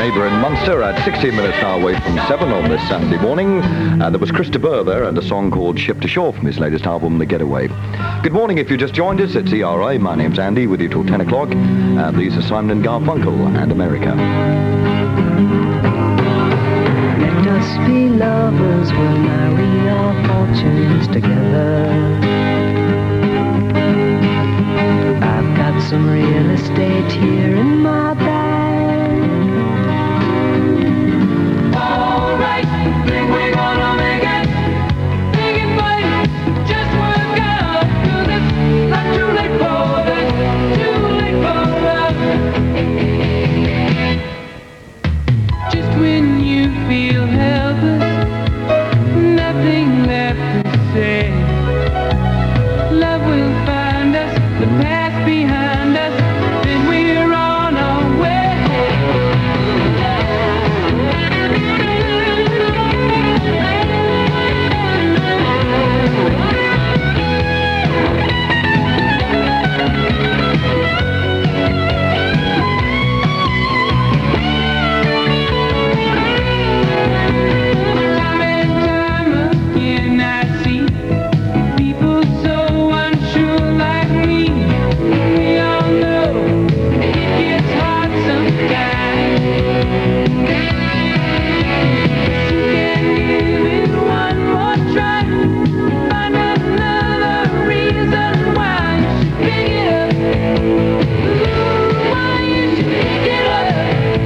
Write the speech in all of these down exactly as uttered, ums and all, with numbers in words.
neighbour in Munster at sixteen minutes now away from seven on this Saturday morning. Uh, there was Chris de Burgh there and a song called Ship to Shore from his latest album, The Getaway. Good morning if you just joined us. It's E R I. My name's Andy with you till ten o'clock. And these are Simon and Garfunkel and America. Let us be lovers, we'll marry our fortunes together. I've got some real estate here in my bag. All right, think we're gonna make it. Think it might just work out. 'Cause it's not too late for us, too late for us. Just when you feel helpless, nothing left to say, love will find us, the past behind us, then we're on our way. Time and time again I see people so unsure like me. We all know it gets hard sometimes. Can give it one more try. Find another reason why you should pick it up. Ooh, why you should pick it up.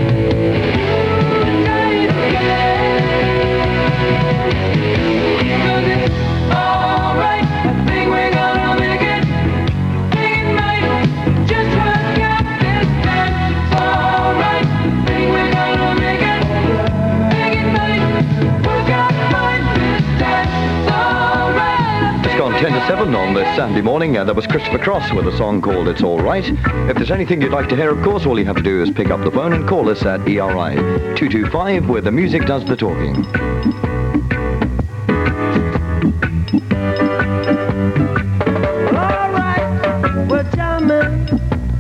Try it again. 'Cause it's alright. I think we're gonna make it. Think it might just work out this time. It's alright. I think we're gonna make it. Think it might work out fine this time. It's alright. It's gone ten to seven on this Saturday morning, and that was Christopher Cross with a song called It's All Right. If there's anything you'd like to hear, of course, all you have to do is pick up the phone and call us at E R I two two five, where the music does the talking. All right, well, jam it.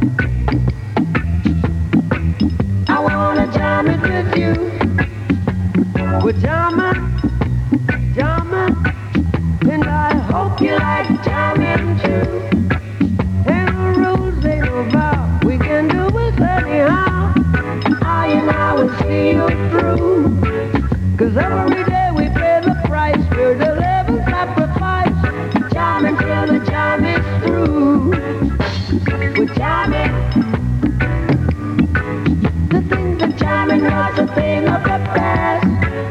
I wanna jam it with you. Well, jam it, jam it, and I hope you like jamming too. And the rules ain't about, we can do it anyhow. I and I will see you through. 'Cause every day we pay the price, we're the living sacrifice. Jam until the jam is through. We're jamming. The thing that jamming was a thing of the past.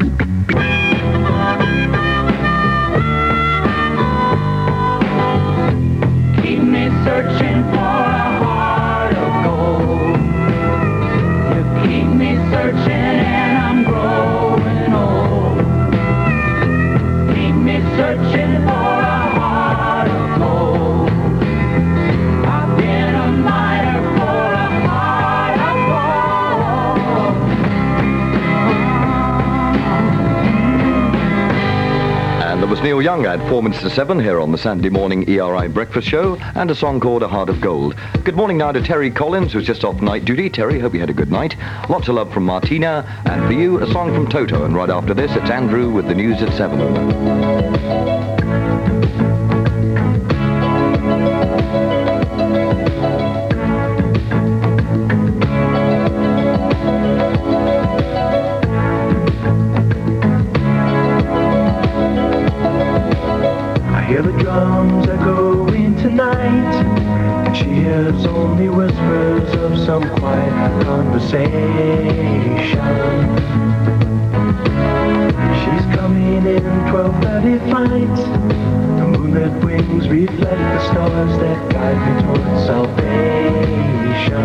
Keep me searching for a heart of gold. You keep me searching and I'm growing old. Keep me searching for a heart of gold. I've been a miner for a heart of gold. And there was Neil Young at four minutes to seven here on the Saturday morning E R I breakfast show, and a song called A Heart of Gold. Good morning now to Terry Collins, who's just off night duty. Terry, hope you had a good night. Lots of love from Martina, and for you, a song from Toto. And right after this, it's Andrew with the news at seven. I hear the drums echoing tonight, and she hears only whispers of some quiet conversation. She's coming in twelve thirty flight. The moonlit wings reflect the stars that guide me towards salvation.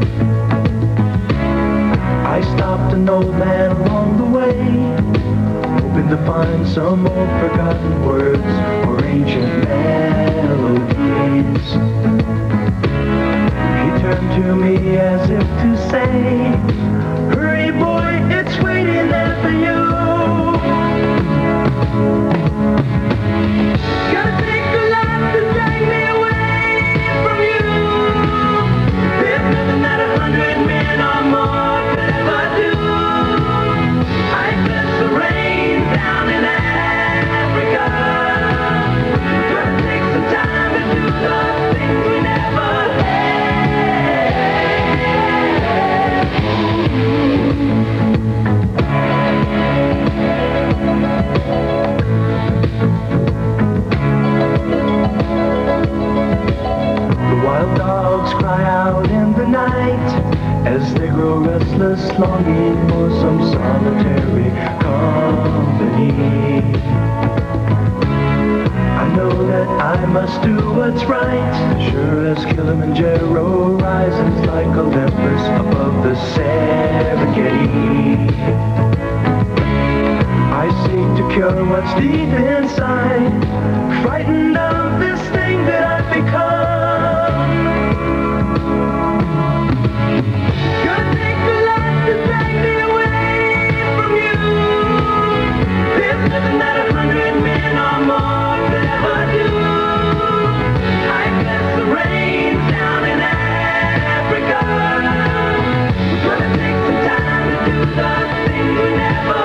I stopped an old man along the way, hoping to find some old forgotten words or ancient melodies. He turned to me as if to say, hurry boy, it's waiting there for you. Gotta take a lot to drag me away from you. If nothing that a hundred men or more could ever do. must do what's right. Sure as Kilimanjaro rises like Olympus above the Serengeti. I seek to cure what's deep inside, frightened of this thing that I've become. Gonna take a lot to drag me away from you. There's nothing that a hundred men or more could ever do. I bless the rains down in Africa. We're gonna take some time to do the things we never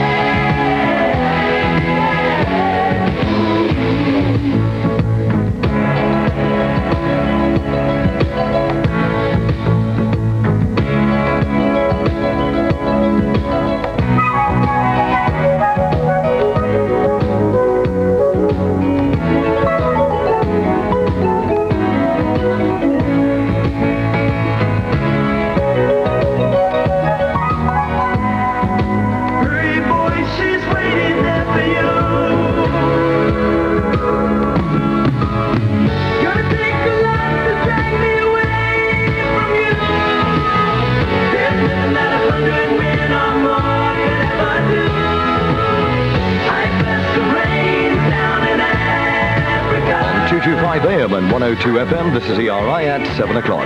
two twenty-five A M and one oh two F M, this is E R I at seven o'clock.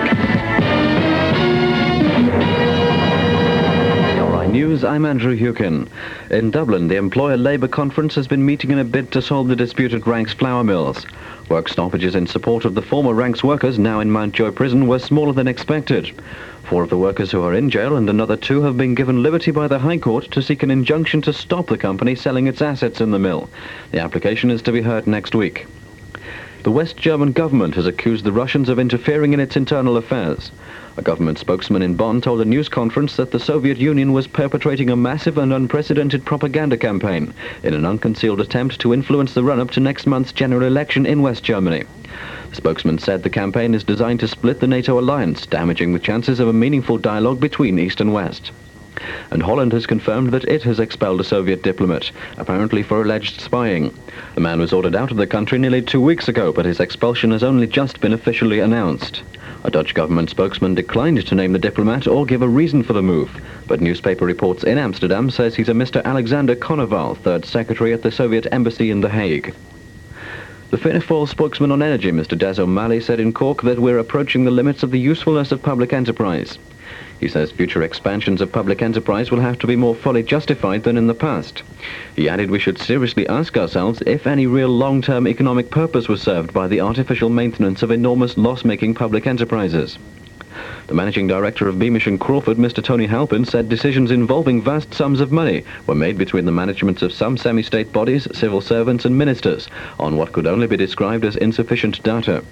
E R I News, I'm Andrew Hewkin. In Dublin, the Employer Labour Conference has been meeting in a bid to solve the dispute at Ranks flour mills. Work stoppages in support of the former Ranks workers, now in Mountjoy Prison, were smaller than expected. Four of the workers who are in jail and another two have been given liberty by the High Court to seek an injunction to stop the company selling its assets in the mill. The application is to be heard next week. The West German government has accused the Russians of interfering in its internal affairs. A government spokesman in Bonn told a news conference that the Soviet Union was perpetrating a massive and unprecedented propaganda campaign in an unconcealed attempt to influence the run-up to next month's general election in West Germany. The spokesman said the campaign is designed to split the NATO alliance, damaging the chances of a meaningful dialogue between East and West. And Holland has confirmed that it has expelled a Soviet diplomat, apparently for alleged spying. The man was ordered out of the country nearly two weeks ago, but his expulsion has only just been officially announced. A Dutch government spokesman declined to name the diplomat or give a reason for the move, but newspaper reports in Amsterdam says he's a Mister Alexander Konoval, third secretary at the Soviet embassy in The Hague. The Fianna Fáil spokesman on energy, Mister Des O'Malley, said in Cork that we're approaching the limits of the usefulness of public enterprise. He says future expansions of public enterprise will have to be more fully justified than in the past. He added we should seriously ask ourselves if any real long-term economic purpose was served by the artificial maintenance of enormous loss-making public enterprises. The managing director of Beamish and Crawford, Mister Tony Halpin, said decisions involving vast sums of money were made between the managements of some semi-state bodies, civil servants and ministers on what could only be described as insufficient data.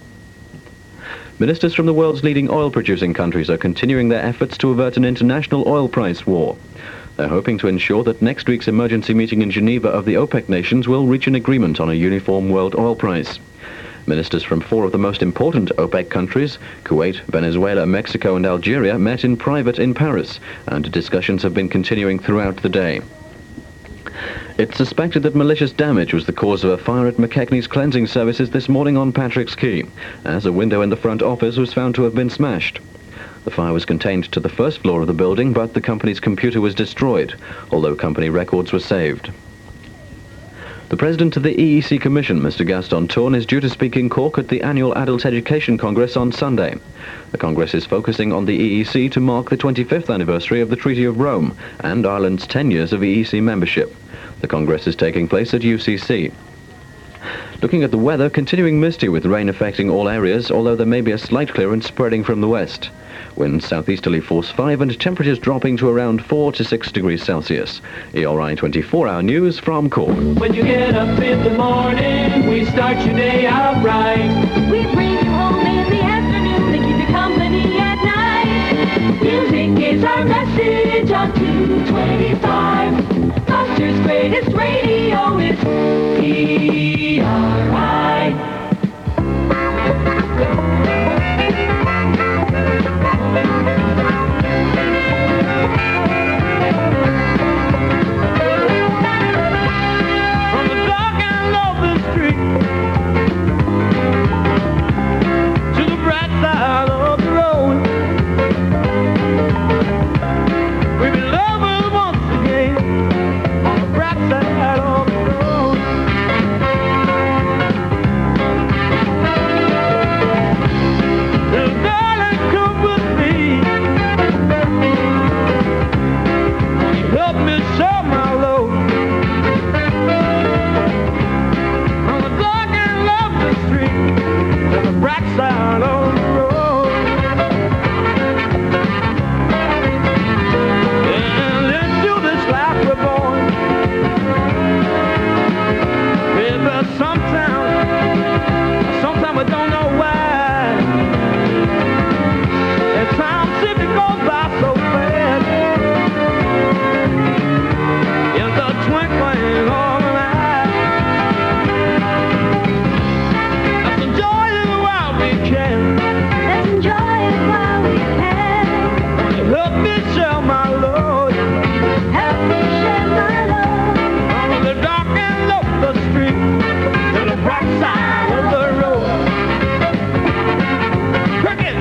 Ministers from the world's leading oil-producing countries are continuing their efforts to avert an international oil price war. They're hoping to ensure that next week's emergency meeting in Geneva of the OPEC nations will reach an agreement on a uniform world oil price. Ministers from four of the most important OPEC countries, Kuwait, Venezuela, Mexico and Algeria, met in private in Paris, and discussions have been continuing throughout the day. It's suspected that malicious damage was the cause of a fire at McKechnie's cleansing services this morning on Patrick's Quay, as a window in the front office was found to have been smashed. The fire was contained to the first floor of the building, but the company's computer was destroyed, although company records were saved. The president of the E E C Commission, Mister Gaston Tourne, is due to speak in Cork at the annual Adult Education Congress on Sunday. The Congress is focusing on the E E C to mark the twenty-fifth anniversary of the Treaty of Rome and Ireland's ten years of E E C membership. The Congress is taking place at U C C. Looking at the weather, continuing misty with rain affecting all areas, although there may be a slight clearance spreading from the west. Winds southeasterly force five and temperatures dropping to around four to six degrees Celsius. E R I twenty-four hour news from Cork. When you get up in the morning, we start your day out right. We bring you home in the afternoon to keep you company at night. Music is our message on two twenty-five. Buster's greatest radio is E R I. From the dark and lonely street sometimes, sometimes we don't know why. And time simply goes by so fast. In the twinkling of an eye. Let's enjoy it while we can. Let's enjoy it while we can. Help me share my load. Help me share my load. On the dark end of the street to the bright side of the road. Cricket!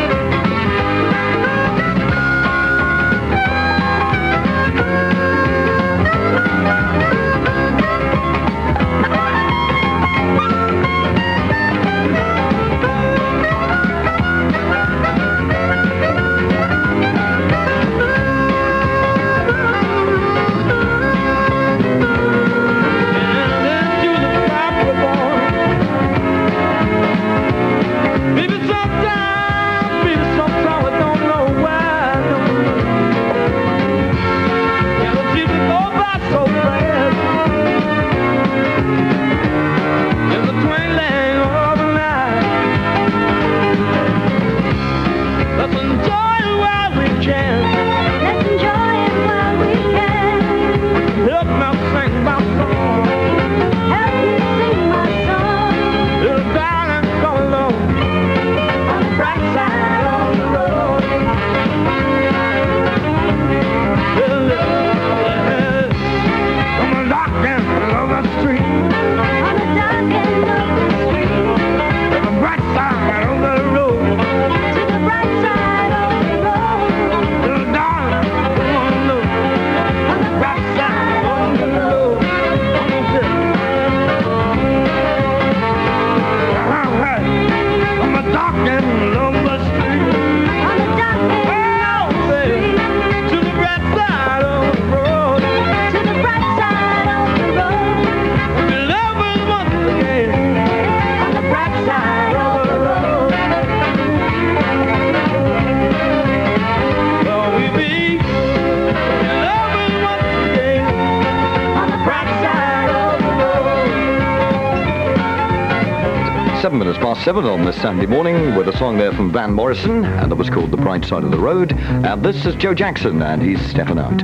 Seven minutes past seven on this Sunday morning with a song there from Van Morrison, and that was called The Bright Side of the Road. And this is Joe Jackson, and he's stepping out.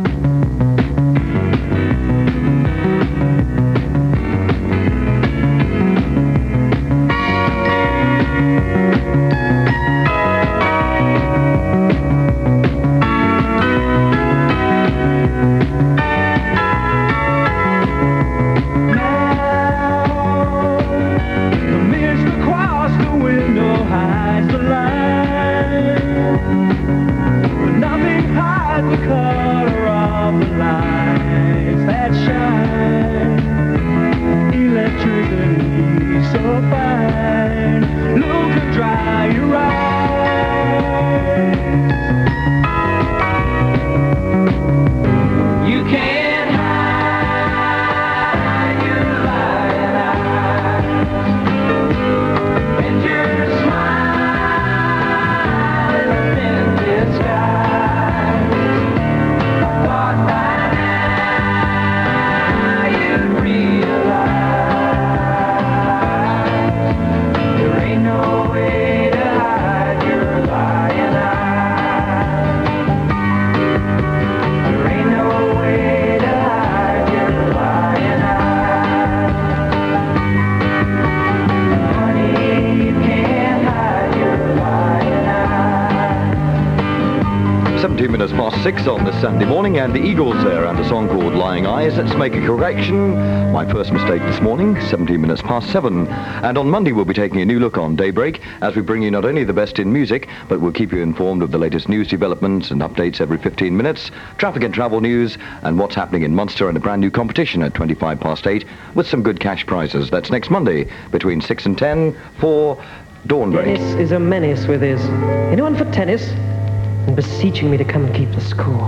seventeen minutes past six on this Sunday morning, and the Eagles there and a song called Lying Eyes. Let's make a correction. My first mistake this morning, seventeen minutes past seven. And on Monday we'll be taking a new look on Daybreak as we bring you not only the best in music, but we'll keep you informed of the latest news developments and updates every fifteen minutes, traffic and travel news, and what's happening in Munster and a brand new competition at twenty-five past eight with some good cash prizes. That's next Monday between six and ten for Dawnbreak. Dennis is a menace with his anyone for tennis and beseeching me to come and keep the score.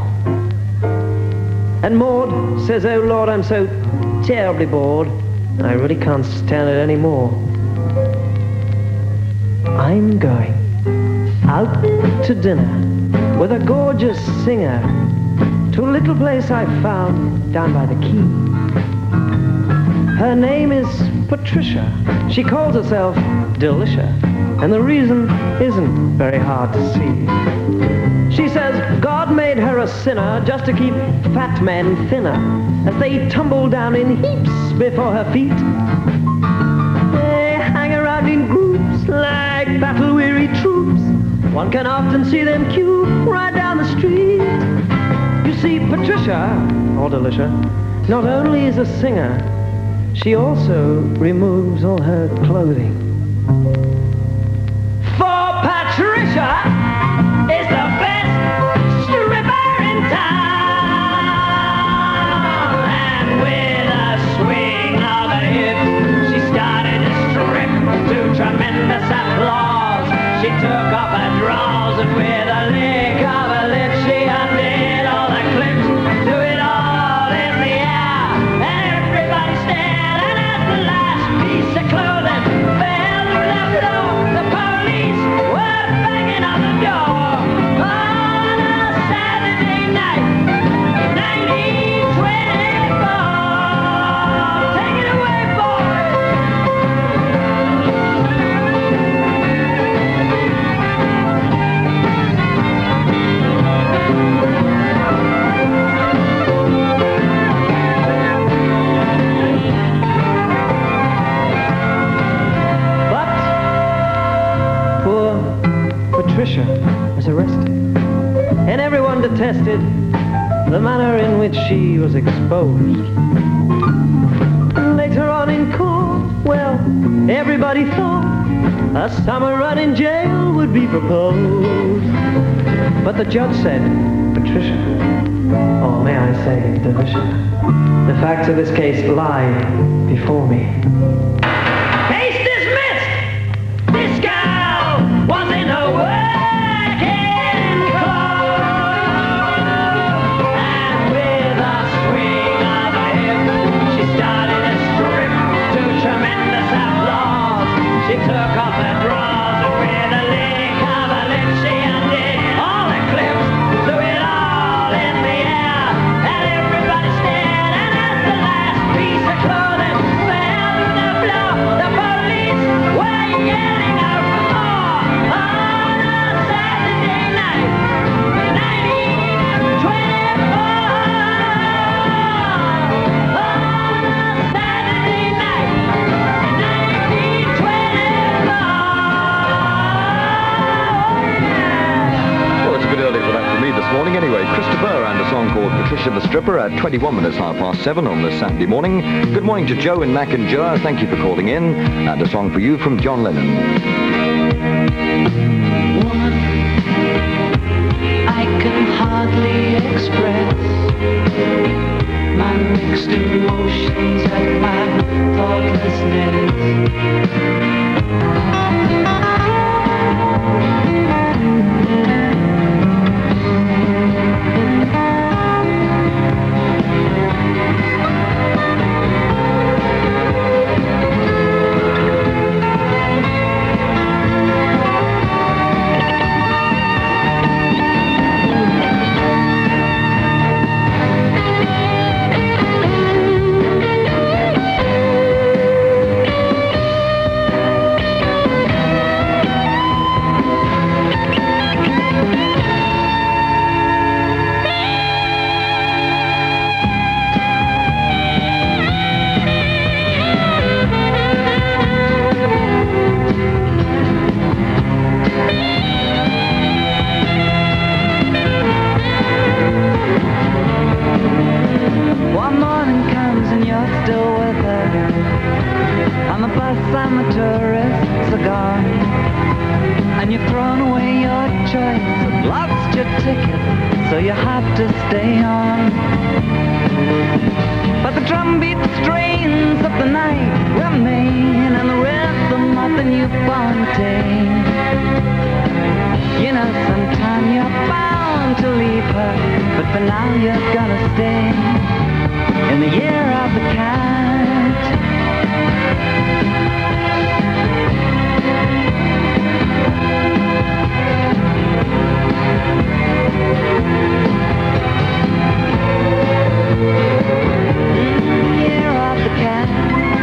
And Maud says, oh Lord, I'm so terribly bored. I really can't stand it anymore. I'm going out to dinner with a gorgeous singer to a little place I found down by the quay. Her name is Patricia. She calls herself Delicia, and the reason isn't very hard to see. She says God made her a sinner just to keep fat men thinner as they tumble down in heaps before her feet. They hang around in groups like battle-weary troops. One can often see them queue right down the street. You see, Patricia, or Delicia, not only is a singer, she also removes all her clothing. For Patricia is the best stripper in town. And with a swing of her hips, she started to strip to tremendous applause. She took off her drawers and with a lick of her lips, she undid all the clips, threw it all in the air, and everybody stared. And at the last piece of clothing fell through the floor, the police were banging on the door on a Saturday night, nineteen twenty-four. Take it away, boys. But poor Patricia was arrested, and everyone detested the manner in which she was exposed. And later on in court, well, everybody thought a summer run in jail would be proposed. But the judge said, Patricia, or may I say, Delicia, the facts of this case lie before me. Case dismissed! This girl was in her working clothes, and with a swing of her hip, she started to strip to tremendous applause. She took off her drawers and with a lick of her lips, she undid all the clips, threw it all in the air, and everybody stared. And at the last piece of clothing fell to the floor, the police were yelling out for more on a Saturday night, nineteen twenty-four. On a Saturday night, nineteen twenty-four. Well, it's a bit early for that for me this morning. Anyway, Christopher and a song called Patricia the Stripper at twenty-one minutes half past seven on this Saturday morning. Good morning to Joe and Mac and Joe. Thank you for calling in. And a song for you from John Lennon. Woman, I can hardly express my mixed emotions at my thoughtlessness. One morning comes and you're still with her. On the bus and the tourists are gone, and you've thrown away your choice and lost your ticket, so you have to stay on. But the drumbeat strains of the night remain, and the rhythm of the newborn day. You know, sometime you're bound to leave her, but for now you're gonna stay. In the year of the cat, in the year of the cat.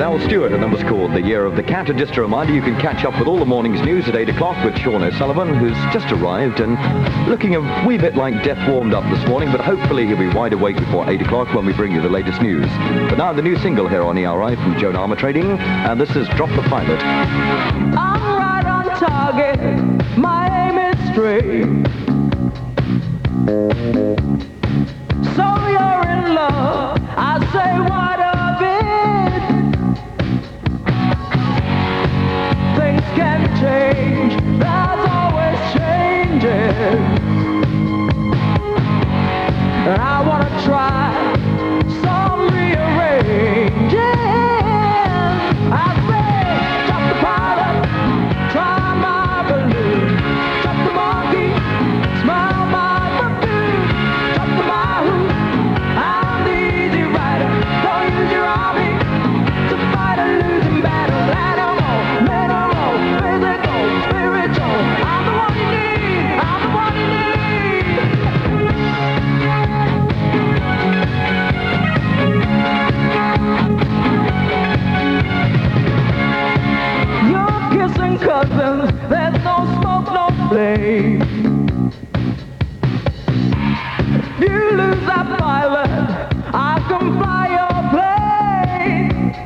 Al Stewart, and that was called The Year of the Cat. And just a reminder, you can catch up with all the morning's news at eight o'clock with Sean O'Sullivan, who's just arrived and looking a wee bit like death warmed up this morning, but hopefully he'll be wide awake before eight o'clock when we bring you the latest news. But now the new single here on E R I from Joan Armour Trading, and this is Drop the Pilot. I'm right on target, my aim is straight. So you're in love, I say what of it? Things can change, there's always changes. And I wanna try some rearranging. I say, drop the pilot, try my balloon, drop the monkey, smile my perfume, drop the mahou, I'm the easy rider, don't use your army to fight a losing battle. Animal, mineral, physical, spiritual, I'm the one you need, I'm the one you need. You're kissing cousins, there's no smoke, no flame. You lose that pilot, I can fly your plane.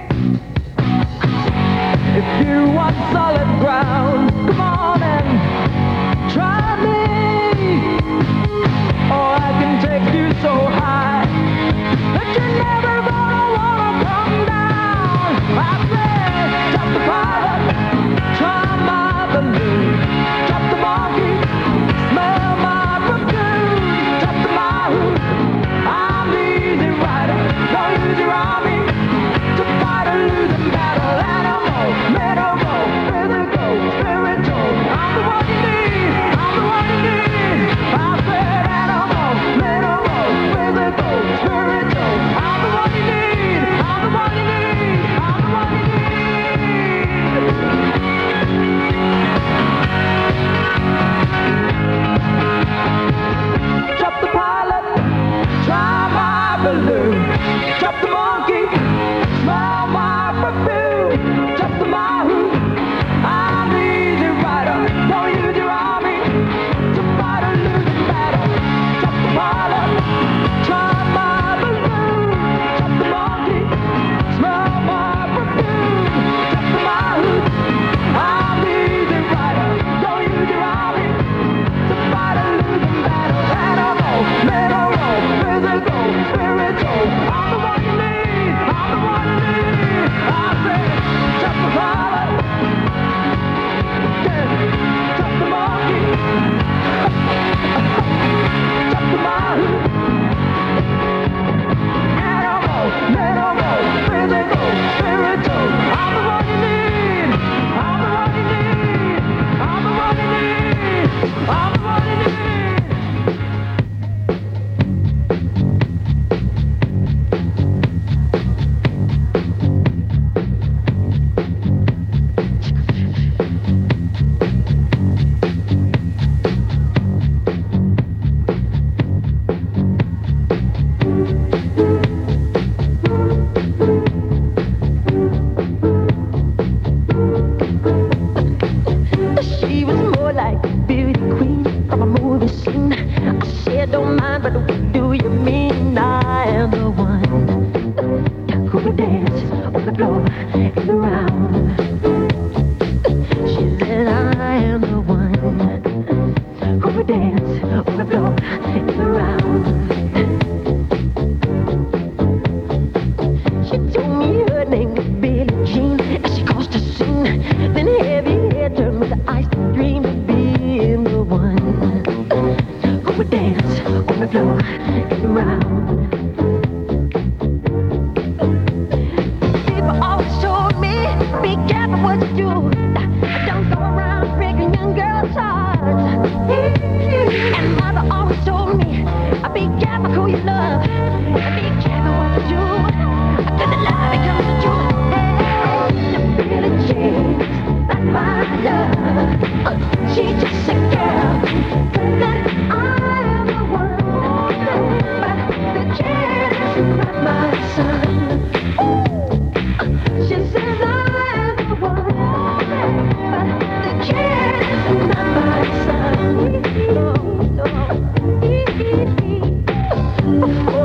If you want solid ground, come on and try me. Or I can take you so high that you're never gonna wanna come down. I say, drop the pilot, try my balloon, drop the monkey, smell my perfume, drop the mahou, I'm the easy rider, don't use your army to fight a losing battle. Animal, mineral, physical, spiritual, I'm the one you need, I'm the one you need. I said animal, mineral, physical, spiritual, I'm the one you need, I'm the one you need, I'm the one you need. Drop the pilot, try my balloon, drop the monkey, smell my perfume, drop the mahou, I'm the easy rider, don't use your army to fight a losing battle. Drop the pilot, try my balloon, drop the monkey, smell my perfume, drop the mahou, I'm the easy rider, don't use your army to fight a losing battle. Animal, mineral, physical, spiritual, I'm the one you need, I'm the one you need. I say, drop the pilot, yeah, drop the monkey, drop the mahou. Animal, mineral, physical, spiritual, I'm the one you need, I'm the one you need, I'm the one you need, I'm the one you need. She was more like a beauty queen from a movie scene. I said, don't mind, but what do you mean? I am the one who would dance on the floor in the round. She said, I am the one who would dance on the floor in the round. She told me her name was Billie Jean as she caused a scene. Then heavy hair turned with the ice dream of being the one who would dance on the floor and around. People always told me, be careful what you do. Don't go around breaking young girls' hearts. And mother always told me, be careful who you love. Be careful what you do. Cause the lie becomes the truth. Hey, Billie Jean, not my love. She's just a girl that I am the one. But the chance is not my son. She said,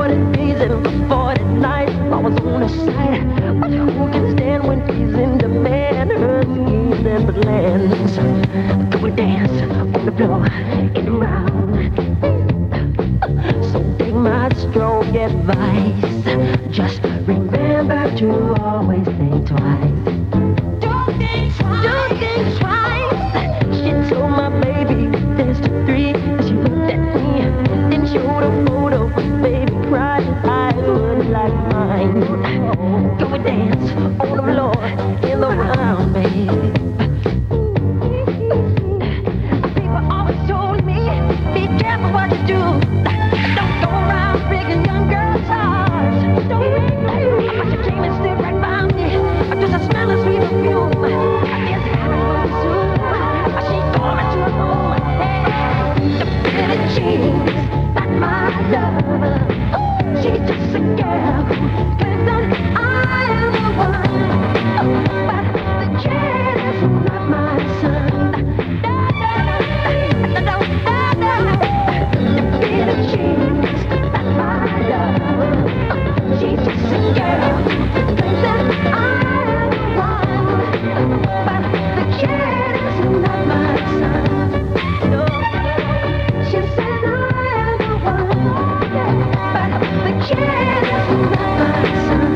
forty days and forty nights I was on his side. But who can stand when he's in demand? Her schemes and plans. Go and dance on the floor in a round. So take my strong advice. Just remember to always think twice. Don't think twice. Don't think twice. She told my baby dance to three. As she looked at me, then showed a photo. Baby cried, eyes were like mine. Go and dance on the floor in the round, baby. People always told me, be careful what you do. Don't go around breaking young girls' hearts. Don't. But she came and stood right by me. Just a smell of sweet perfume. I guess it happened soon. She called me to her home. Hey, the pretty jeans, not my love. She's just a girl who claims that I am the one. But the kid is not my son. Da, da, da, da, da, da, da. The pretty jeans, not my love. She's just a girl who claims that I am the one. But the kid is not my son. No, she said I am the one. But the kid is not my son.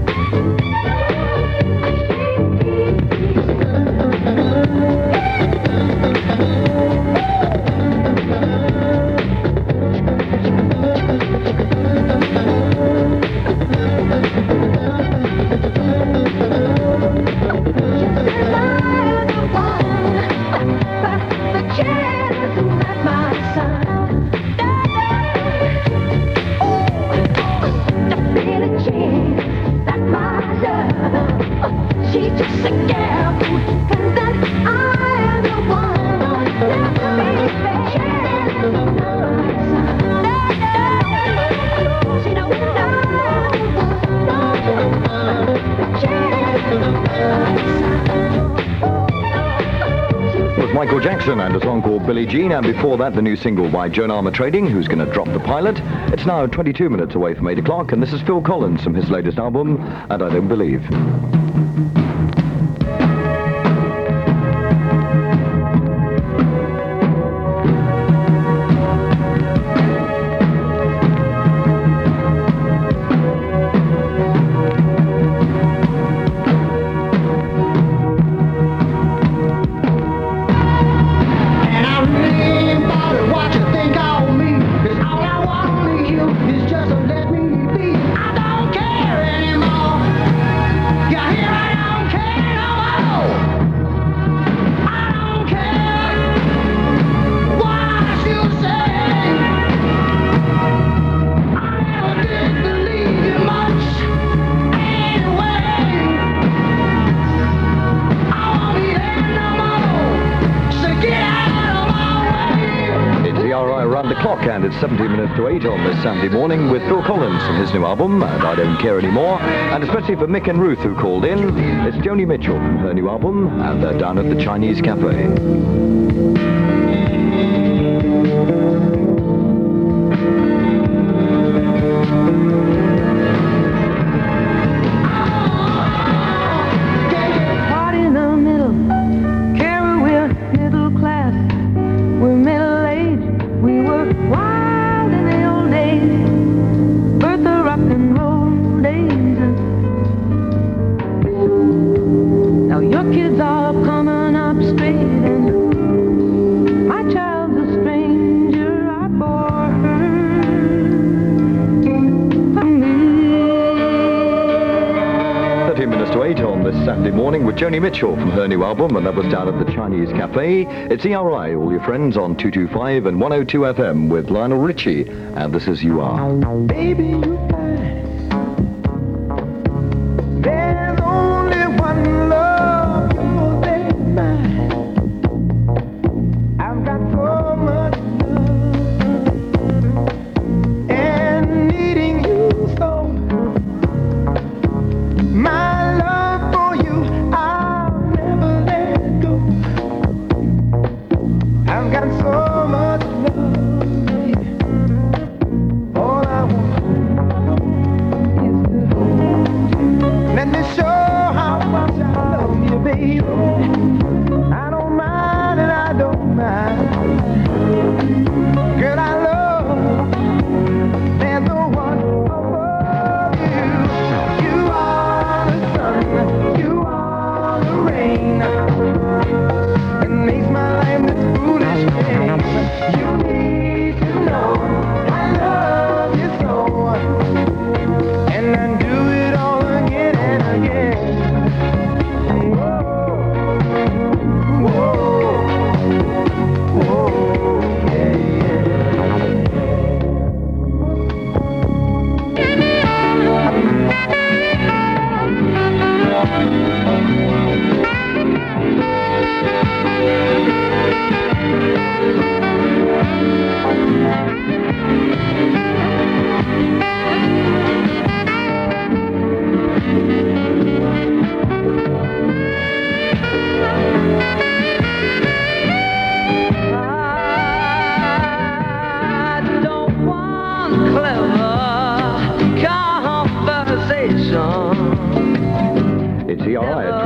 She's just a girl who thinks that I am the one. Baby, she don't Was Michael Jackson and a song called Billie Jean, and before that the new single by Joan Armour Trading, who's going to drop the pilot. It's now twenty-two minutes away from eight o'clock, and this is Phil Collins from his latest album, And I Don't Believe. And it's seventeen minutes to eight on this Saturday morning with Phil Collins from his new album, And I Don't Care Anymore. And especially for Mick and Ruth who called in, it's Joni Mitchell from her new album, and they're down at the Chinese Cafe. Kids all coming up straight and my child's a stranger. I bore her for me. thirteen minutes to eight on this Saturday morning with Joni Mitchell from her new album, and that was down at the Chinese Cafe. It's E R I, all your friends on two two five and one oh two F M with Lionel Richie, and this is You Are. Baby, you fine. There's only one love, you're there mine. I've got so much love and needing you so. My love for you, I'll never let go. I've got so much love, baby. All I want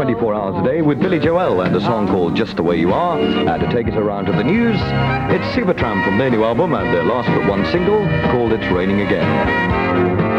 twenty-four hours a day with Billy Joel and a song called Just the Way You Are. And to take us around to the news, it's Supertramp from their new album and their last but one single called It's Raining Again.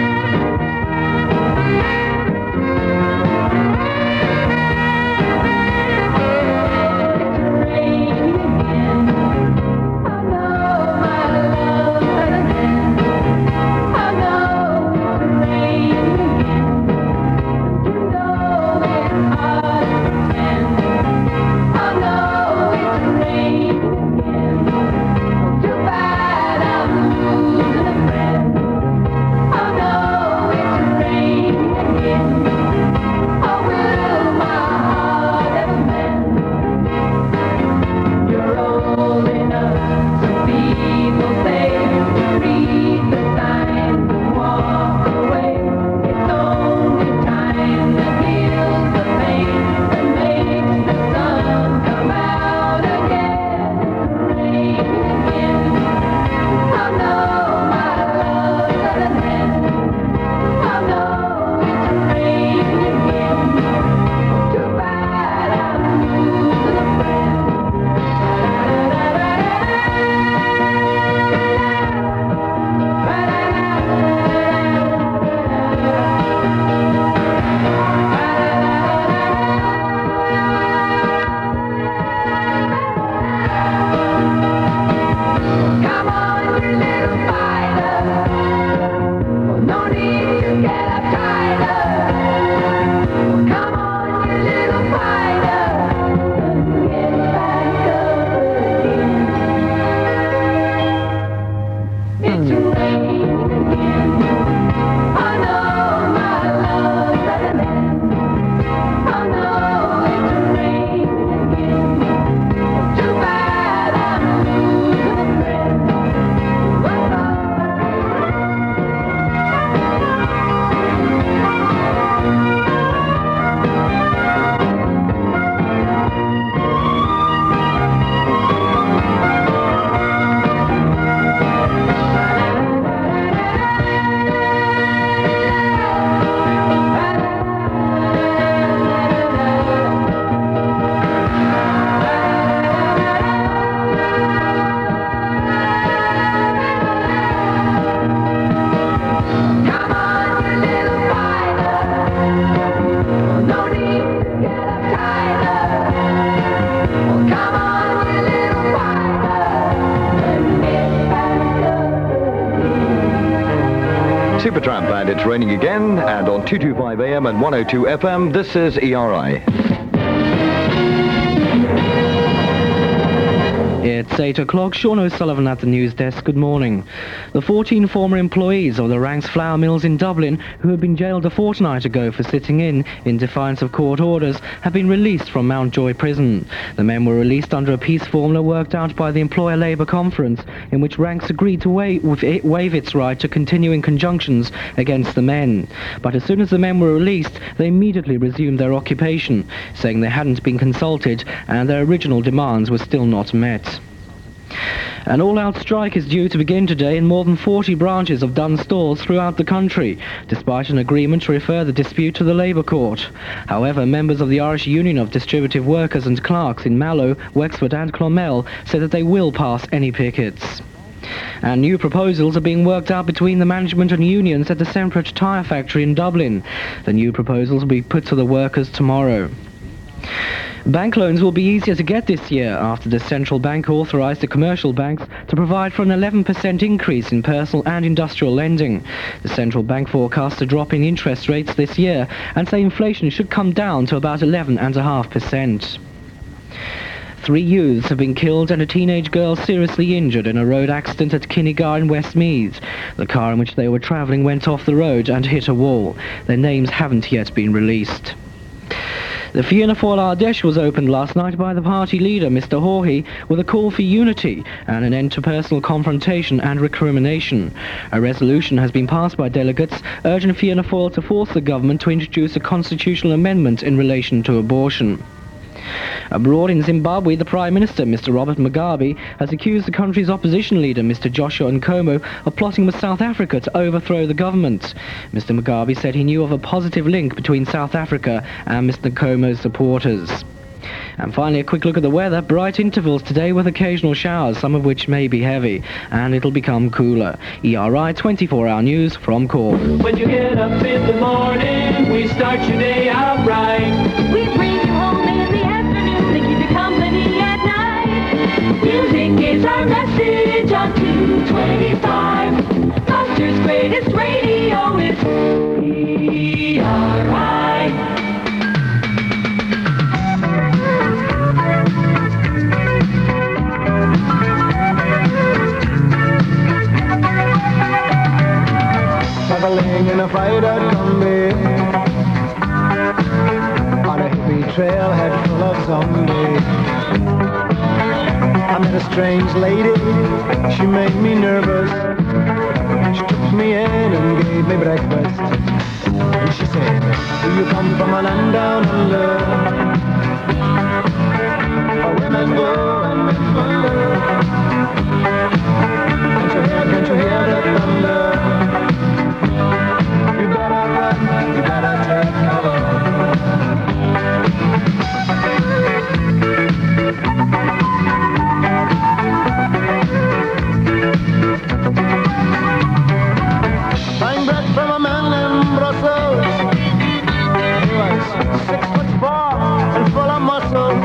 Supertramp and It's Raining Again, and on two twenty-five A M and one oh two F M, this is E R I. It's eight o'clock. Sean O'Sullivan at the news desk. Good morning. The fourteen former employees of the Ranks Flour Mills in Dublin, who had been jailed a fortnight ago for sitting in, in defiance of court orders, have been released from Mountjoy Prison. The men were released under a peace formula worked out by the Employer-Labour Conference, in which Ranks agreed to waive, waive its right to continuing conjunctions against the men. But as soon as the men were released, they immediately resumed their occupation, saying they hadn't been consulted and their original demands were still not met. An all-out strike is due to begin today in more than forty branches of Dunnes Stores throughout the country, despite an agreement to refer the dispute to the Labour Court. However, members of the Irish Union of Distributive Workers and Clerks in Mallow, Wexford and Clonmel said that they will pass any pickets. And new proposals are being worked out between the management and unions at the Semprot tyre factory in Dublin. The new proposals will be put to the workers tomorrow. Bank loans will be easier to get this year after the central bank authorised the commercial banks to provide for an eleven percent increase in personal and industrial lending. The central bank forecasts a drop in interest rates this year and say inflation should come down to about eleven point five percent. Three youths have been killed and a teenage girl seriously injured in a road accident at Kinnegar in Westmeath. The car in which they were travelling went off the road and hit a wall. Their names haven't yet been released. The Fianna Fáil Ardèche was opened last night by the party leader, Mister Haughey, with a call for unity and an end to personal confrontation and recrimination. A resolution has been passed by delegates urging Fianna Fáil to force the government to introduce a constitutional amendment in relation to abortion. Abroad in Zimbabwe, the Prime Minister, Mister Robert Mugabe, has accused the country's opposition leader, Mister Joshua Nkomo, of plotting with South Africa to overthrow the government. Mister Mugabe said he knew of a positive link between South Africa and Mister Nkomo's supporters. And finally, a quick look at the weather. Bright intervals today with occasional showers, some of which may be heavy, and it'll become cooler. E R I twenty-four hour news from Cork. When you get up in the morning, we start your day out right. We bring you home in the afternoon to keep you company at night. Music is our message on two twenty-five. Gloucester's greatest radio is E R I. Traveling in a fried-out Kombi on a hippie trailhead full of zombies. I met a strange lady, she made me nervous. She took me in and gave me breakfast. And she said, do you come from a land down under, where women go and men wonder? Can't you hear, can't you hear the thunder? You better run, you better take cover. Buying bread from a man in Brussels. He was six foot four and full of muscle.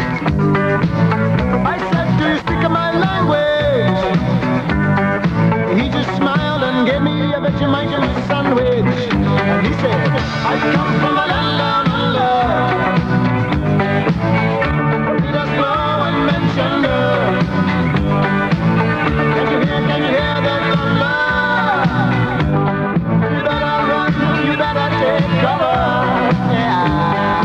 I said, do you speak my language? He just smiled and gave me a Vegemite sandwich. And he said, I come from a land down under, where we just blow and men thunder. Can you hear, can you hear the thunder? You better run, you better take cover. Yeah.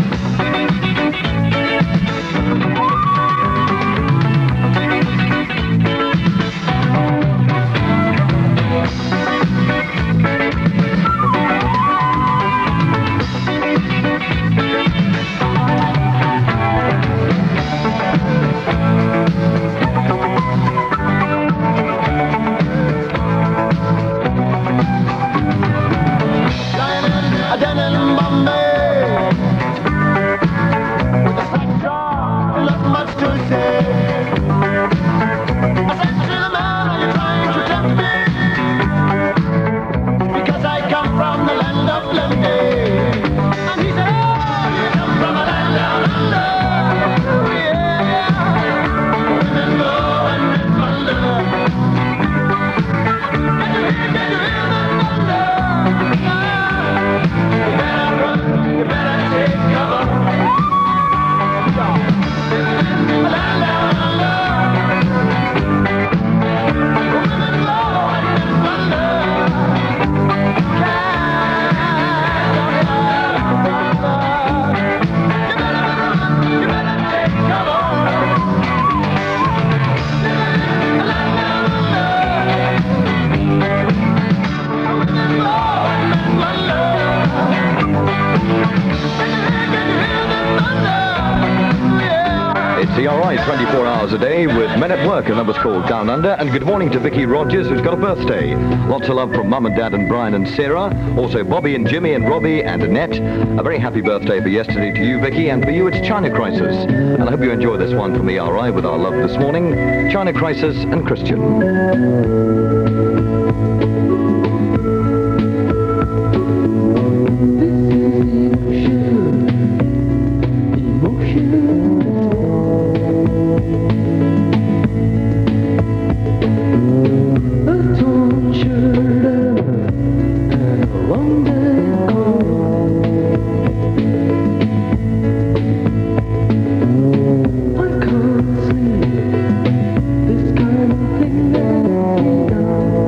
E R I twenty-four hours a day with Men at Work, and that was called Down Under. And good morning to Vicky Rogers, who's got a birthday. Lots of love from Mum and Dad and Brian and Sarah. Also Bobby and Jimmy and Robbie and Annette. A very happy birthday for yesterday to you, Vicky, and for you it's China Crisis. And I hope you enjoy this one from E R I with our love this morning, China Crisis and Christian. This kind of thing that we done.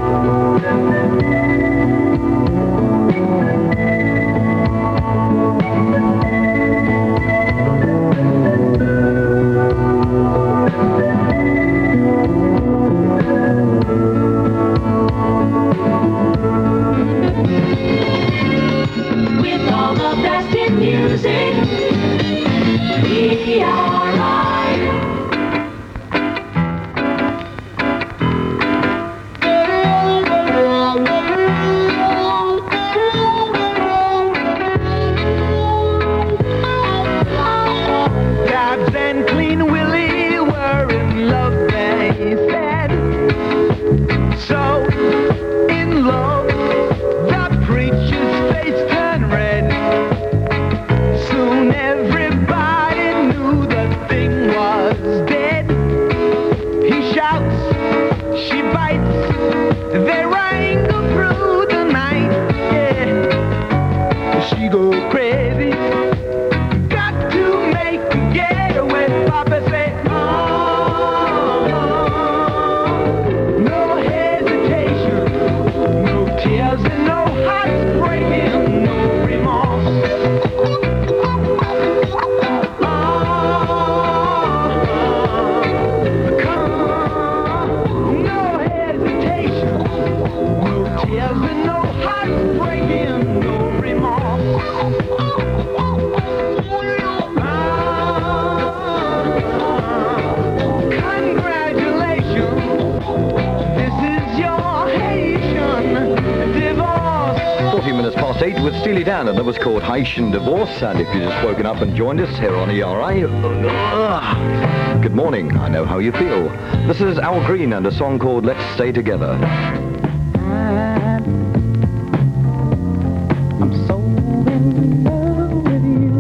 Steely Dan, and that was called Haitian Divorce. And if you've just woken up and joined us here on E R I, good morning. I know how you feel. This is Al Green and a song called Let's Stay Together. I'm so in love with you.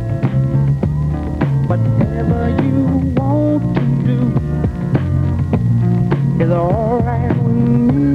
Whatever you want to do is all right with me.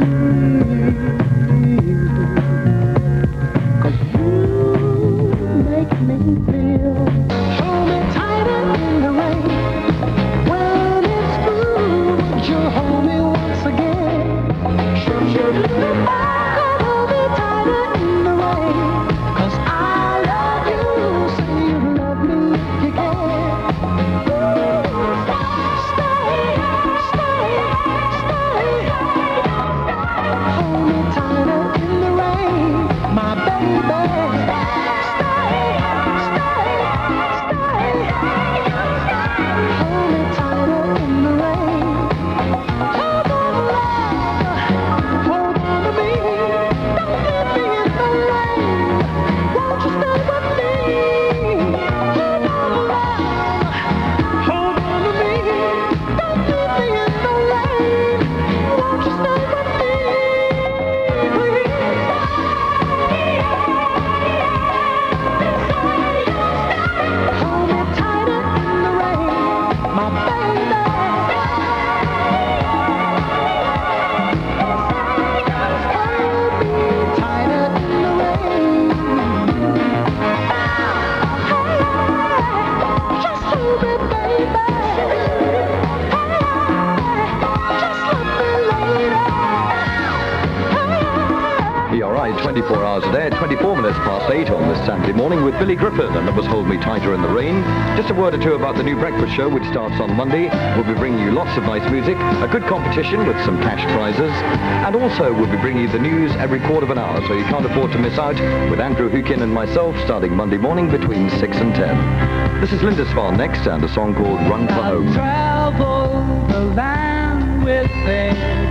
twenty-four hours a day, twenty-four minutes past eight on this Saturday morning with Billy Griffin, and that was Hold Me Tighter in the Rain. Just a word or two about the new breakfast show, which starts on Monday. We'll be bringing you lots of nice music, a good competition with some cash prizes, and also we'll be bringing you the news every quarter of an hour, so you can't afford to miss out with Andrew Hukin and myself starting Monday morning between six and ten. This is Lindisfarne next, and a song called Run for Home. Travel the land with a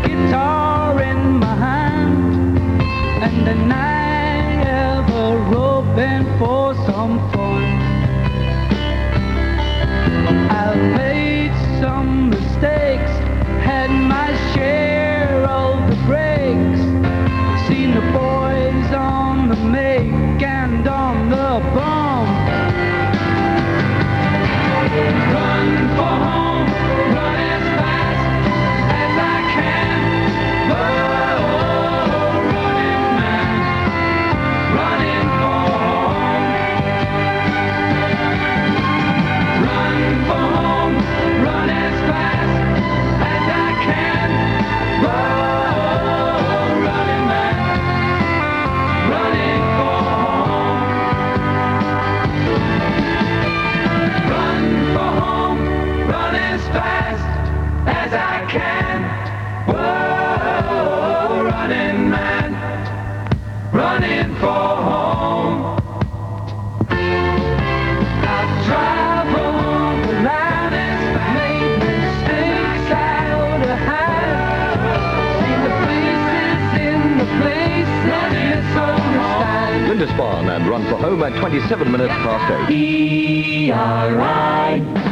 guitar in my hand, and a night ever hoping for some fun. I've made some mistakes, had my share of the breaks, seen the boys on the make and on the bump. Run for home, run as fast as I can. Whoa, running man, running for home. Run for home, to Spahn and Run for Home at twenty-seven minutes past eight. E R I.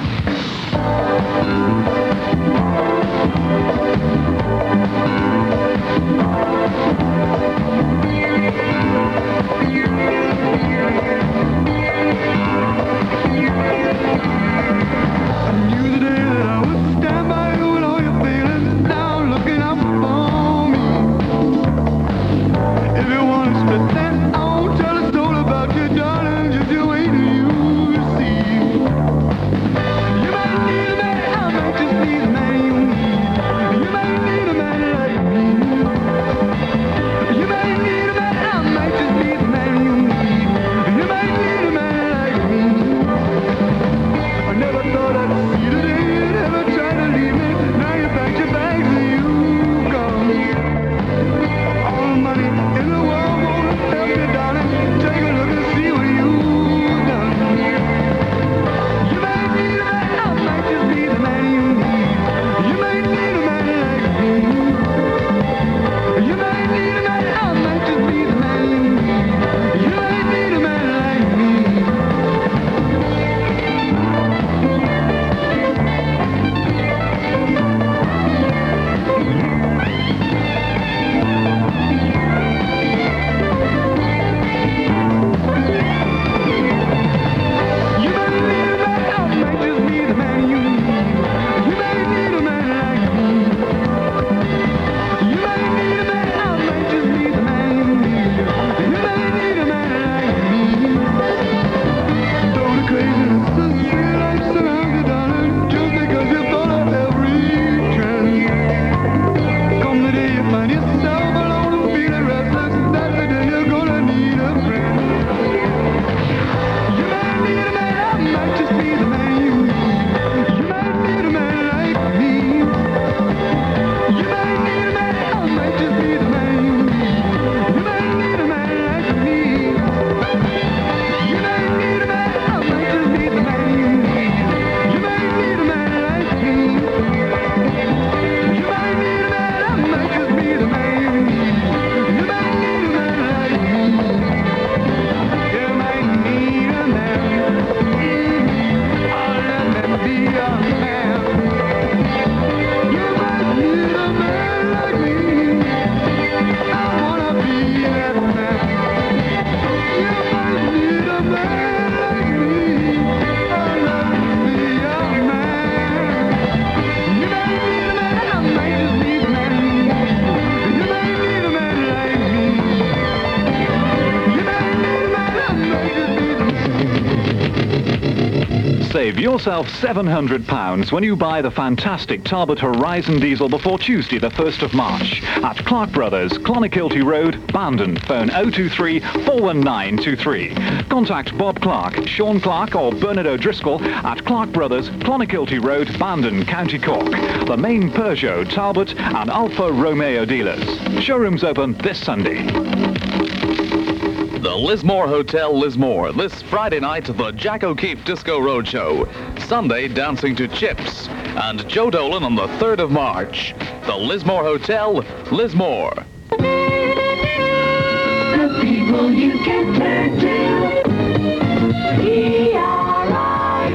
Save yourself seven hundred pounds when you buy the fantastic Talbot Horizon diesel before Tuesday the first of March at Clark Brothers, Clonakilty Road, Bandon. Phone oh two three, four one nine two three. Contact Bob Clark, Sean Clark or Bernard O'Driscoll at Clark Brothers, Clonakilty Road, Bandon, County Cork. The main Peugeot, Talbot and Alfa Romeo dealers. Showrooms open this Sunday. The Lismore Hotel, Lismore. This Friday night, the Jack O'Keefe Disco Roadshow. Sunday, dancing to Chips. And Joe Dolan on the third of March. The Lismore Hotel, Lismore. The people you can turn to. E R I.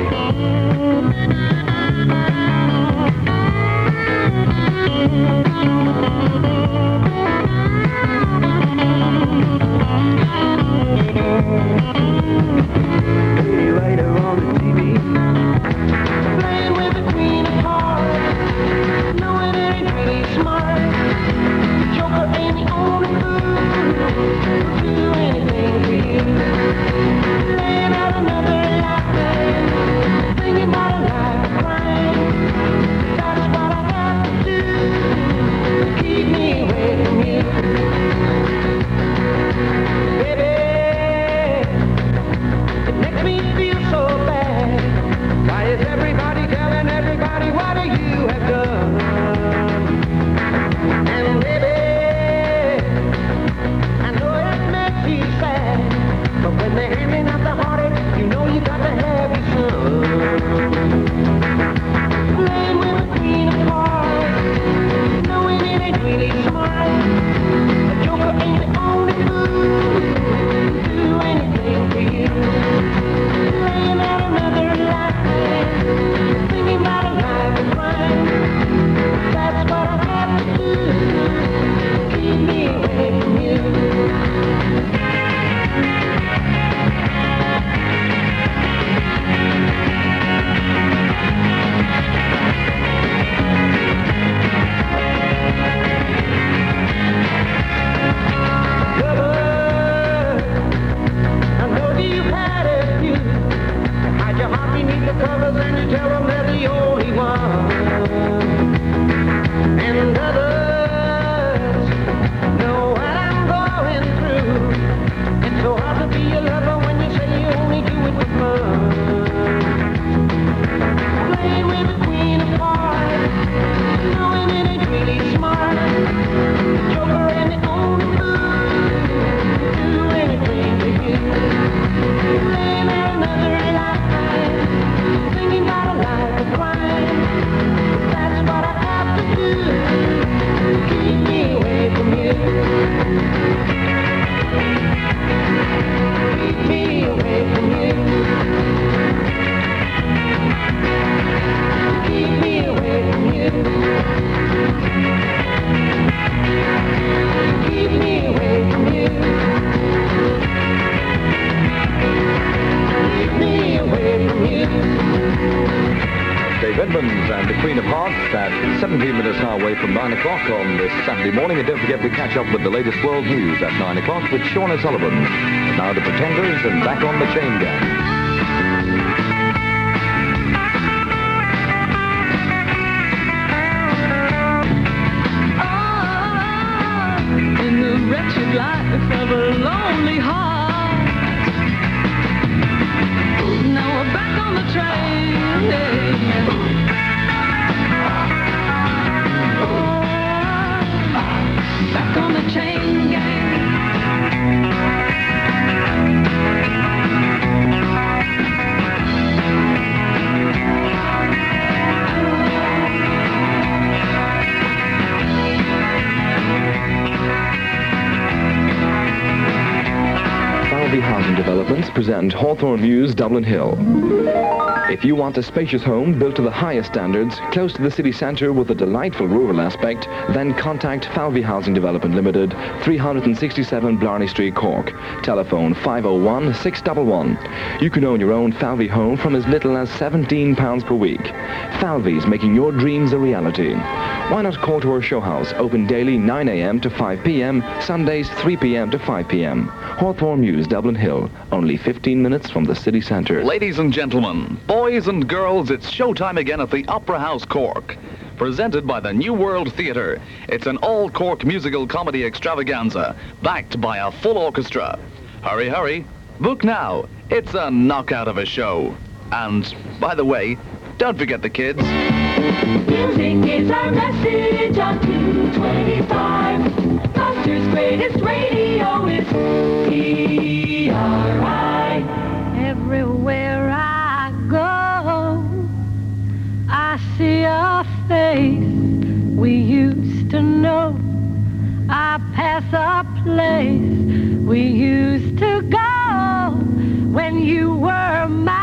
Later on the T V, Playing with the queen of hearts, knowing it ain't really smart. Joker ain't the only fool who'll do anything for you. Laying out another lie. Keep me away from you. Keep me away from you. Keep me away from you. Keep me away from you. Dave Edmonds and the Queen of Hearts at seventeen minutes now away from nine o'clock on this Saturday morning. And don't forget we catch up with the latest world news at nine o'clock with Sean O'Sullivan. And now the Pretenders and Back on the Chain Gang. In the wretched life of a lonely heart. Now we're back on the train. Back on the chain gang. Falvey Housing Developments present Hawthorne Mews, Dublin Hill. If you want a spacious home built to the highest standards, close to the city centre with a delightful rural aspect, then contact Falvey Housing Development Limited, three sixty-seven Blarney Street, Cork. Telephone five oh one, six one one. You can own your own Falvey home from as little as seventeen pounds per week. Falvey's making your dreams a reality. Why not call to our show house, open daily nine a.m. to five p.m., Sundays three p.m. to five p.m. Hawthorne Mews, Dublin Hill, only fifteen minutes from the city centre. Ladies and gentlemen, boys and girls, it's showtime again at the Opera House Cork. Presented by the New World Theatre. It's an all-Cork musical comedy extravaganza, backed by a full orchestra. Hurry, hurry, book now. It's a knockout of a show. And, by the way, don't forget the kids. Music is our message on two twenty-five. Buster's greatest radio is E R I. Everywhere I go, I see a face we used to know. I pass a place we used to go when you were mine.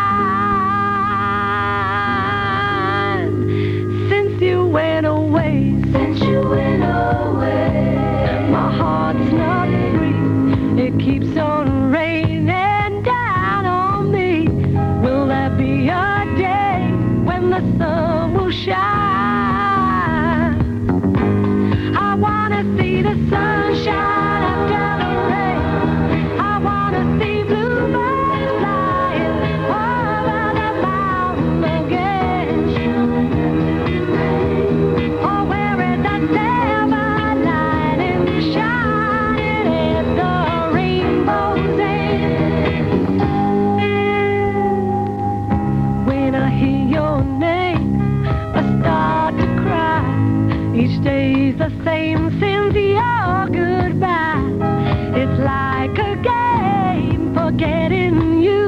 Since you went away, since you went away, my heart's not free. It keeps on raining down on me. Will there be a day when the sun will shine? I wanna see the sunshine after the rain. I wanna see bluebirds flying over the mountain again. Oh, where is that silver lining shining at the rainbow's end? When I hear your name, I start to cry. Each day's the same since your goodbye. It's like a game, forgetting you.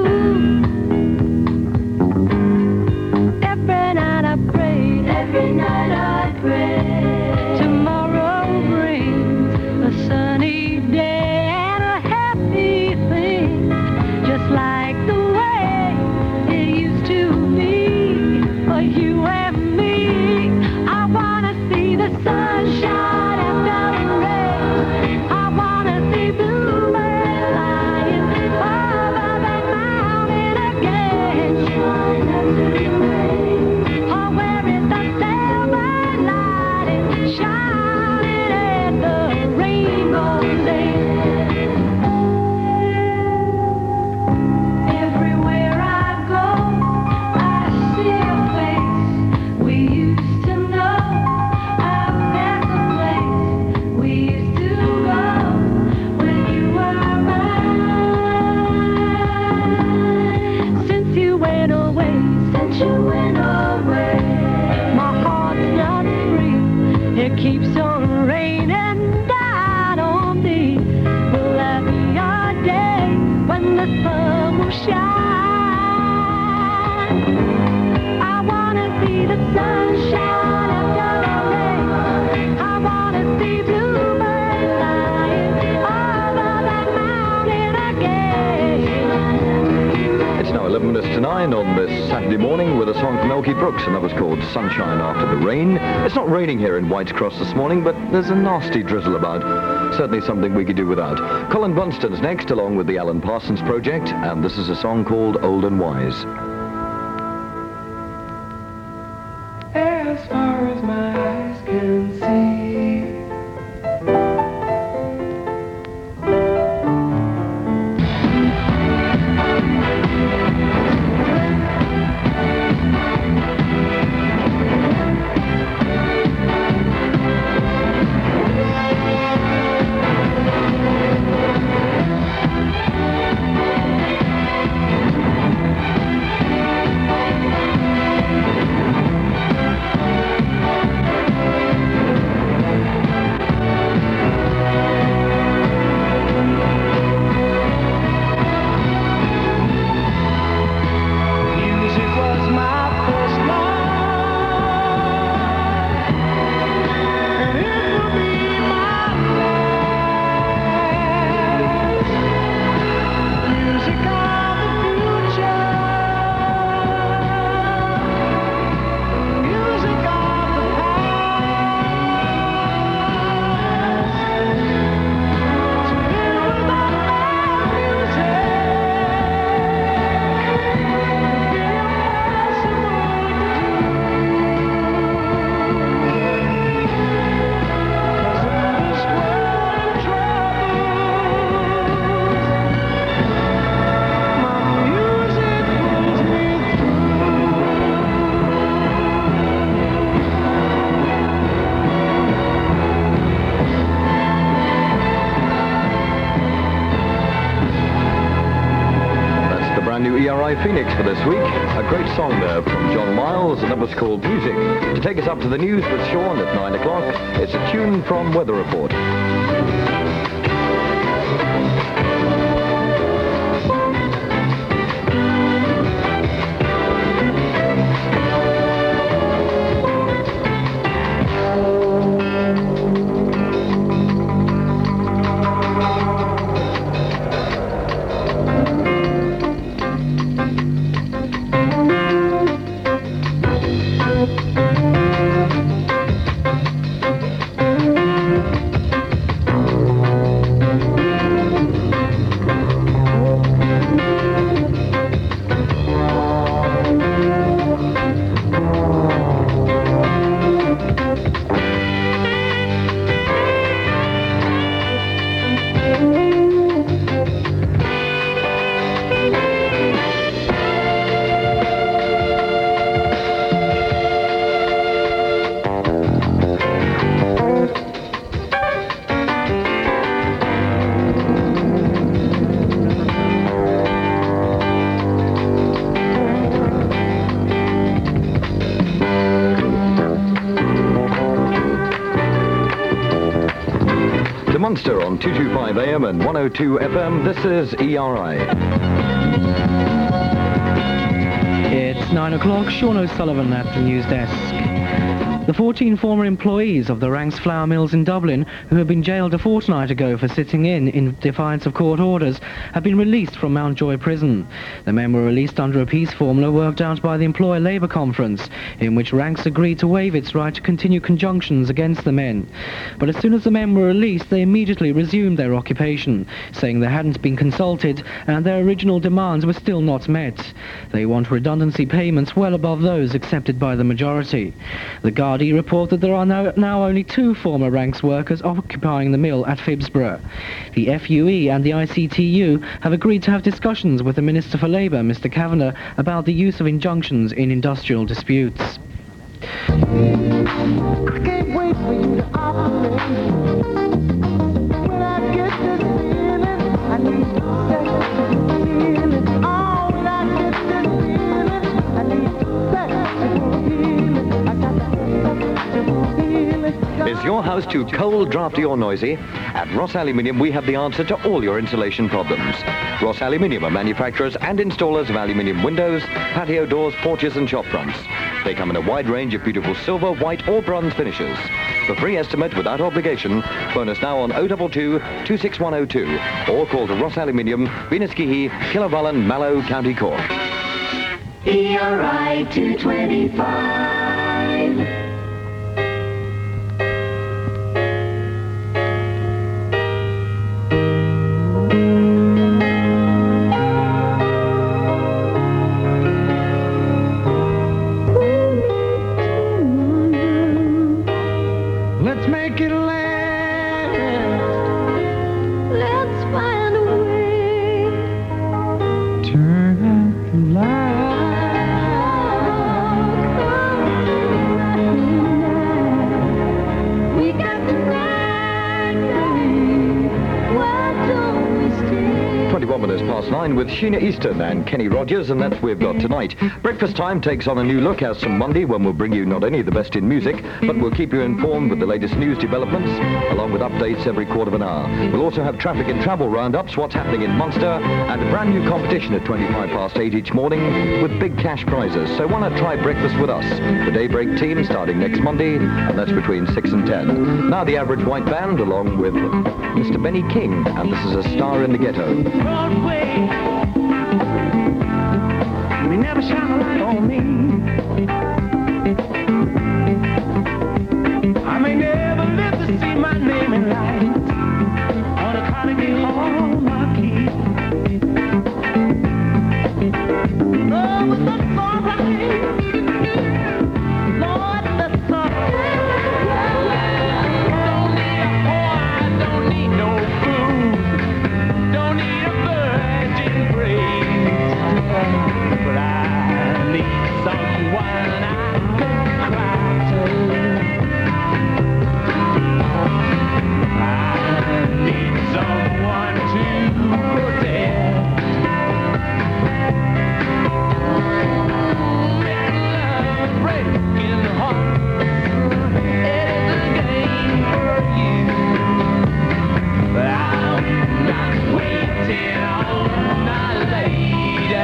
Every night I pray, every night I pray. Tomorrow brings a sunny day and a happy thing, just like the way it used to be for you and me. I wanna see the sunshine after the rain. I wanna see bluebirds flying over the mountain again. Oh, where is the silver lining shining at the rainbow's end? Everywhere I go, I see a face we used to know. I pass a place we used to go when you were mine. Since you went away, since you went away, my heart's not free. It keeps on raining down on me. Will there be a day when the sun will shine? I wanna see the sunshine after the rain. I wanna see bluebirds flying nine on this Saturday morning with a song from Elkie Brooks, and that was called Sunshine After the Rain. It's not raining here in White's Cross this morning, but there's a nasty drizzle about. Certainly something we could do without. Colin Bunston's next, along with the Alan Parsons Project, and this is a song called Old and Wise. As far as my eyes can see, E R I Phoenix for this week. A great song there from John Miles, and that was called Music. To take us up to the news with Sean at nine o'clock, it's a tune from Weather Report. Munster on two twenty-five A M and one oh two F M. This is E R I. It's nine o'clock. Sean O'Sullivan at the news desk. The fourteen former employees of the Ranks Flour Mills in Dublin, who had been jailed a fortnight ago for sitting in in defiance of court orders, have been released from Mountjoy Prison. The men were released under a peace formula worked out by the Employer Labour Conference, in which Ranks agreed to waive its right to continue conjunctions against the men. But as soon as the men were released, they immediately resumed their occupation, saying they hadn't been consulted and their original demands were still not met. They want redundancy payments well above those accepted by the majority. The Guardian report that there are now, now only two former Ranks workers occupying the mill at Phibsborough. The F U E and the I C T U have agreed to have discussions with the Minister for Labour, Mister Kavanagh, about the use of injunctions in industrial disputes. I can't wait for you to operate. When I get this feeling, I need sexual healing. Oh, when I get this feeling, I need sexual healing. I got sexual healing. Is your house too cold, drafty or noisy? At Ross Aluminium, we have the answer to all your insulation problems. Ross Aluminium are manufacturers and installers of aluminium windows, patio doors, porches and shop fronts. They come in a wide range of beautiful silver, white or bronze finishes. For free estimate without obligation, phone us now on oh two two, two six one oh two or call to Ross Aluminium, Venuskehe, Killovallen, Mallow, County Cork. E R I two twenty-five. Let's make it last. Let's find a way. Turn out the light. We got the night, babe. Why don't we stay? twenty-one minutes past nine with Sheena Easton and Kenny Rogers, and that's what we've got tonight. Breakfast Time takes on a new look as from Monday, when we'll bring you not only the best in music, but we'll keep you informed with the latest news developments, along with updates every quarter of an hour. We'll also have traffic and travel roundups, what's happening in Munster, and a brand new competition at twenty-five past eight each morning with big cash prizes. So why not try breakfast with us? The Daybreak team starting next Monday, and that's between six and ten. Now the Average White Band, along with Mister Benny King, and this is A Star in the Ghetto. Broadway, they never shine a light on me. I may never live to see my name in lights on a Carnegie Hall marquee. Oh, but that's all right. Lord, that's all right. Don't need a whore, don't need no food, don't need a virgin grave, but I need someone I can cry to. I need someone to protect. Making love, breaking hearts, it is a game for you. But I'm not waiting on my lady.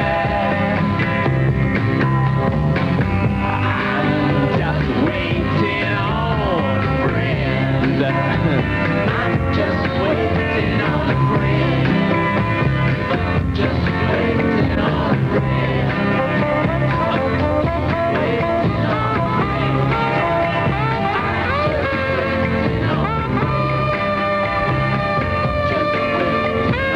I'm just waiting on a friend. I'm just waiting on a friend. Just waiting on a friend. Waiting on a friend. Just waiting on a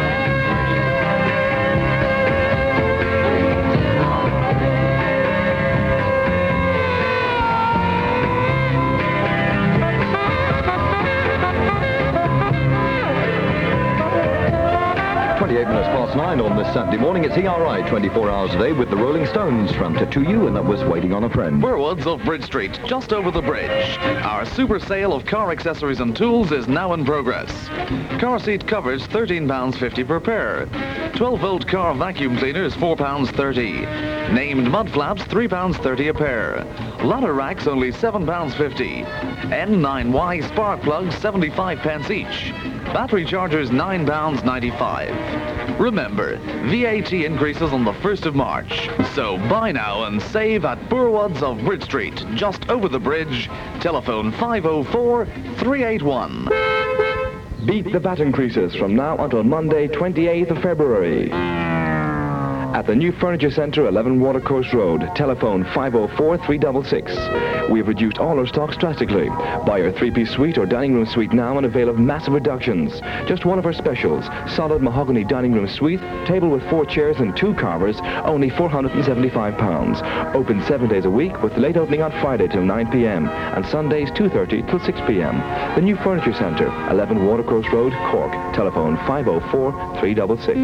twenty-eight minutes past nine on this Saturday morning. It's E R I twenty-four hours a day with the Rolling Stones from To You, and that was Waiting on a Friend. Burwoods of Bridge Street, just over the bridge. Our super sale of car accessories and tools is now in progress. Car seat covers thirteen pounds fifty per pair. twelve volt car vacuum cleaners four pounds thirty. Named mud flaps three pounds thirty a pair. Ladder racks only seven pounds fifty. N nine Y spark plugs seventy-five pence each. Battery chargers nine pounds ninety-five. Remember, V A T increases on the first of March. So buy now and save at Burwoods of Bridge Street, just over the bridge. Telephone five oh four, three eight one. Beat the V A T increases from now until Monday, twenty-eighth of February. At the new Furniture Centre, eleven Watercourse Road, telephone five oh four, three six six. We have reduced all our stocks drastically. Buy your three-piece suite or dining room suite now and avail of massive reductions. Just one of our specials, solid mahogany dining room suite, table with four chairs and two carvers, only four hundred seventy-five pounds. Open seven days a week with late opening on Friday till nine p m and Sundays two thirty till six p m The new Furniture Centre, eleven Watercourse Road, Cork, telephone five oh four, three six six.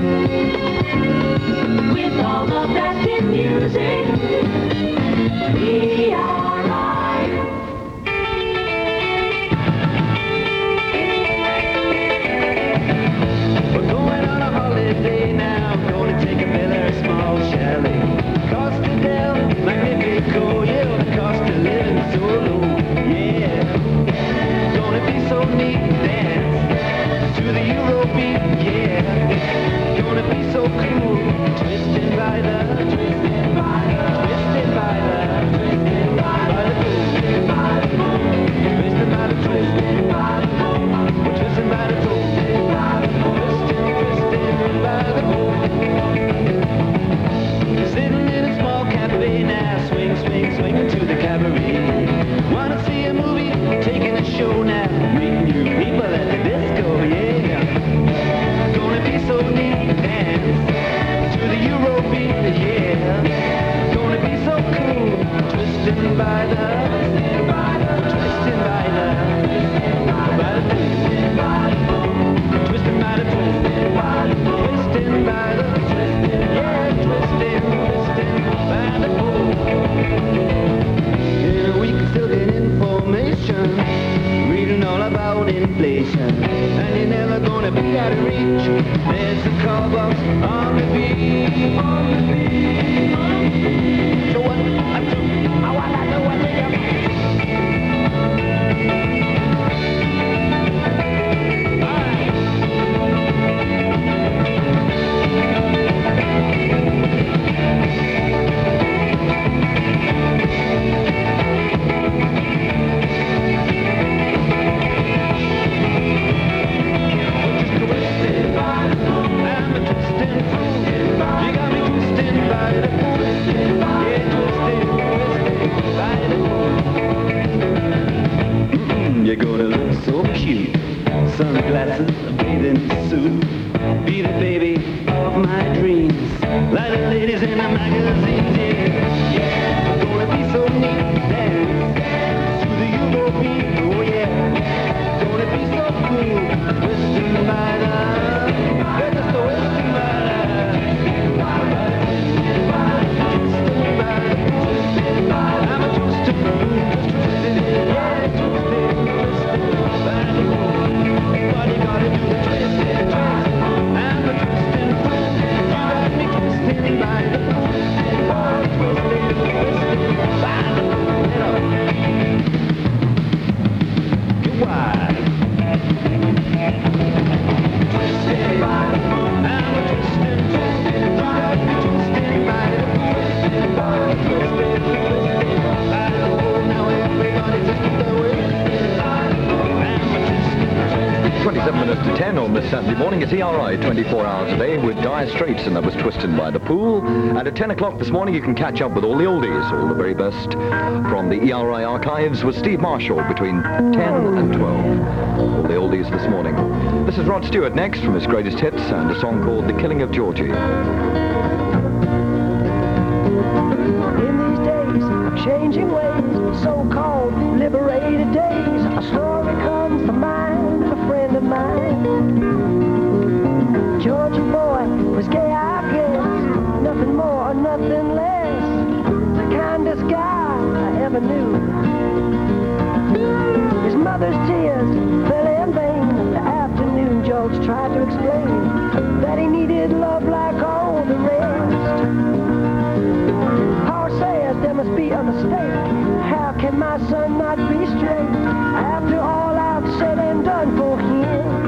With all the best in music, E R I. We're going on a holiday now, gonna take a Miller small chalet. Costa del Magnifico, yeah, the cost of living so low, yeah. Gonna be so neat and dance to the Eurobeat, yeah. Gonna be so cool, twisted by the, twisted by the, twisted by the, twisted by the, twisted by the, twisted by the, twisted by the, twisted by the, twisted by the, twisted, twisted by the, sitting in a small out of reach. There's a call box on the beat. On the beat. So what I do, I want to know what they are. You're gonna look so cute. Sunglasses, a bathing suit. Be the baby of my dreams. Like the ladies in the magazines, yeah. Yeah, gonna be so neat. Dance, dance to the you know me. Oh yeah, gonna be so cool. Twisting by the, you're just a twisting by the. Twisting by the, twisting by the. I'm a twisted fool, just twisted, yeah, twisted. What you gotta do to twist it, twist. I'm a twisting fool. You got me twisting by the twisting, twisting, twisting by the get wide. Twisting by the I'm a twisting, twisting. You got me twisting by the twisting, twisting, twisting by the now everybody just keep their way. twenty-seven minutes to ten on this Saturday morning. It's E R I twenty-four hours a day with Dire Straits, and that was Twisted by the Pool. And at ten o'clock this morning, you can catch up with all the oldies, all the very best from the E R I archives with Steve Marshall between ten and twelve. All the oldies this morning. This is Rod Stewart next from his greatest hits and a song called The Killing of Georgie. In these days of changing ways, so-called liberated days, a story comes to mind of a friend of mine. Georgie boy was gay, I guess, nothing more, nothing less, the kindest guy I ever knew. His mother's tears fell in vain. The afternoon George tried to explain that he needed love like all the rest. Paul says there must be a mistake. How can my son not be straight after all I've said and done for him?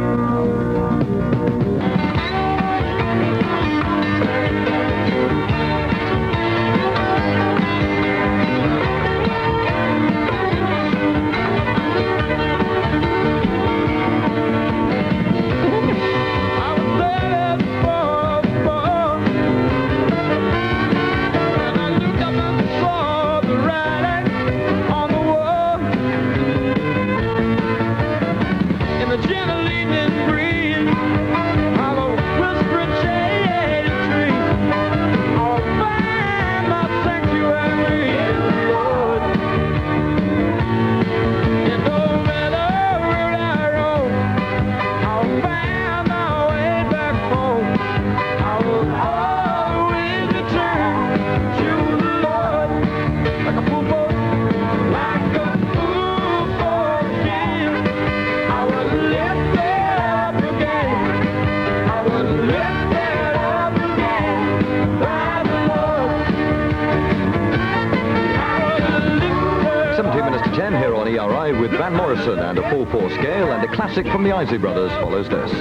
With Van Morrison and a four four scale, and a classic from the Isley Brothers follows this.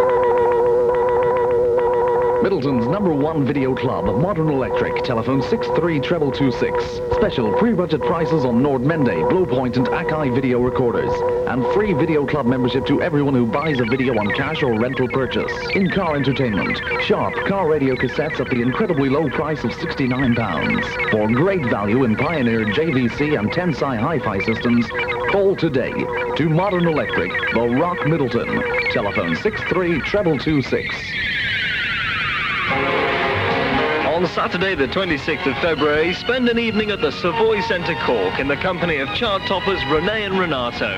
Middleton's number one video club, Modern Electric. Telephone six three two two two six. Special pre-budget prices on Nord Mende, Blowpoint and Akai video recorders. And free video club membership to everyone who buys a video on cash or rental purchase. In-car entertainment. Sharp car radio cassettes at the incredibly low price of sixty-nine pounds. For great value in Pioneer J V C and Tensai hi-fi systems, call today to Modern Electric, The Rock, Middleton. Telephone six three two two two six. On Saturday the twenty-sixth of February, spend an evening at the Savoy Centre Cork in the company of chart toppers Renee and Renato.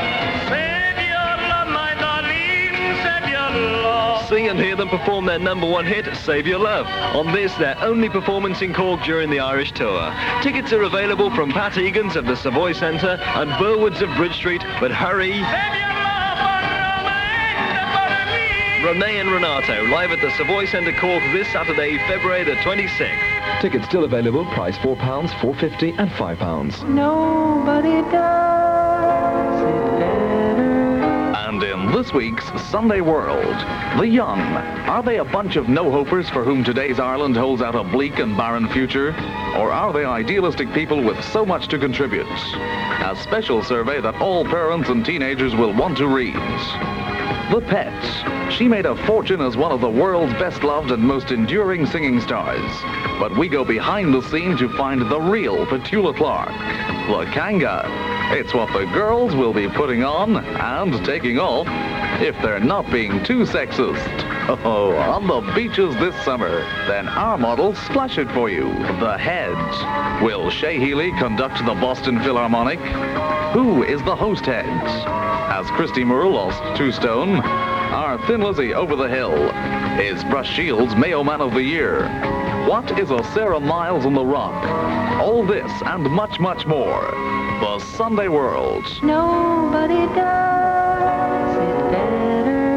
See and hear them perform their number one hit, Save Your Love, on this, their only performance in Cork during the Irish tour. Tickets are available from Pat Egan's of the Savoy Centre and Burwoods of Bridge Street, but hurry! Renee and Renato, live at the Savoy Centre Cork this Saturday, February the twenty-sixth. Tickets still available, price four pounds, four fifty and five pounds. Nobody does it better. And in this week's Sunday World, the young. Are they a bunch of no-hopers for whom today's Ireland holds out a bleak and barren future? Or are they idealistic people with so much to contribute? A special survey that all parents and teenagers will want to read. The Pets. She made a fortune as one of the world's best-loved and most enduring singing stars. But we go behind the scene to find the real Petula Clark, the Kanga. It's what the girls will be putting on and taking off if they're not being too sexist. Oh, on the beaches this summer, then our models splash it for you. The Heads. Will Shea Healy conduct the Boston Philharmonic? Who is the host Heads? Has Christy Moore lost two stone? Our Thin Lizzy over the hill? Is Brush Shields Mayo Man of the Year? What is a Sarah Miles on the Rock? All this and much, much more. The Sunday World. Nobody does it better.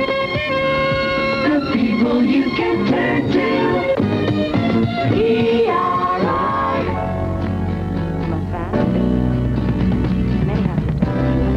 The people you can turn to. E R I. My family. Many happy times.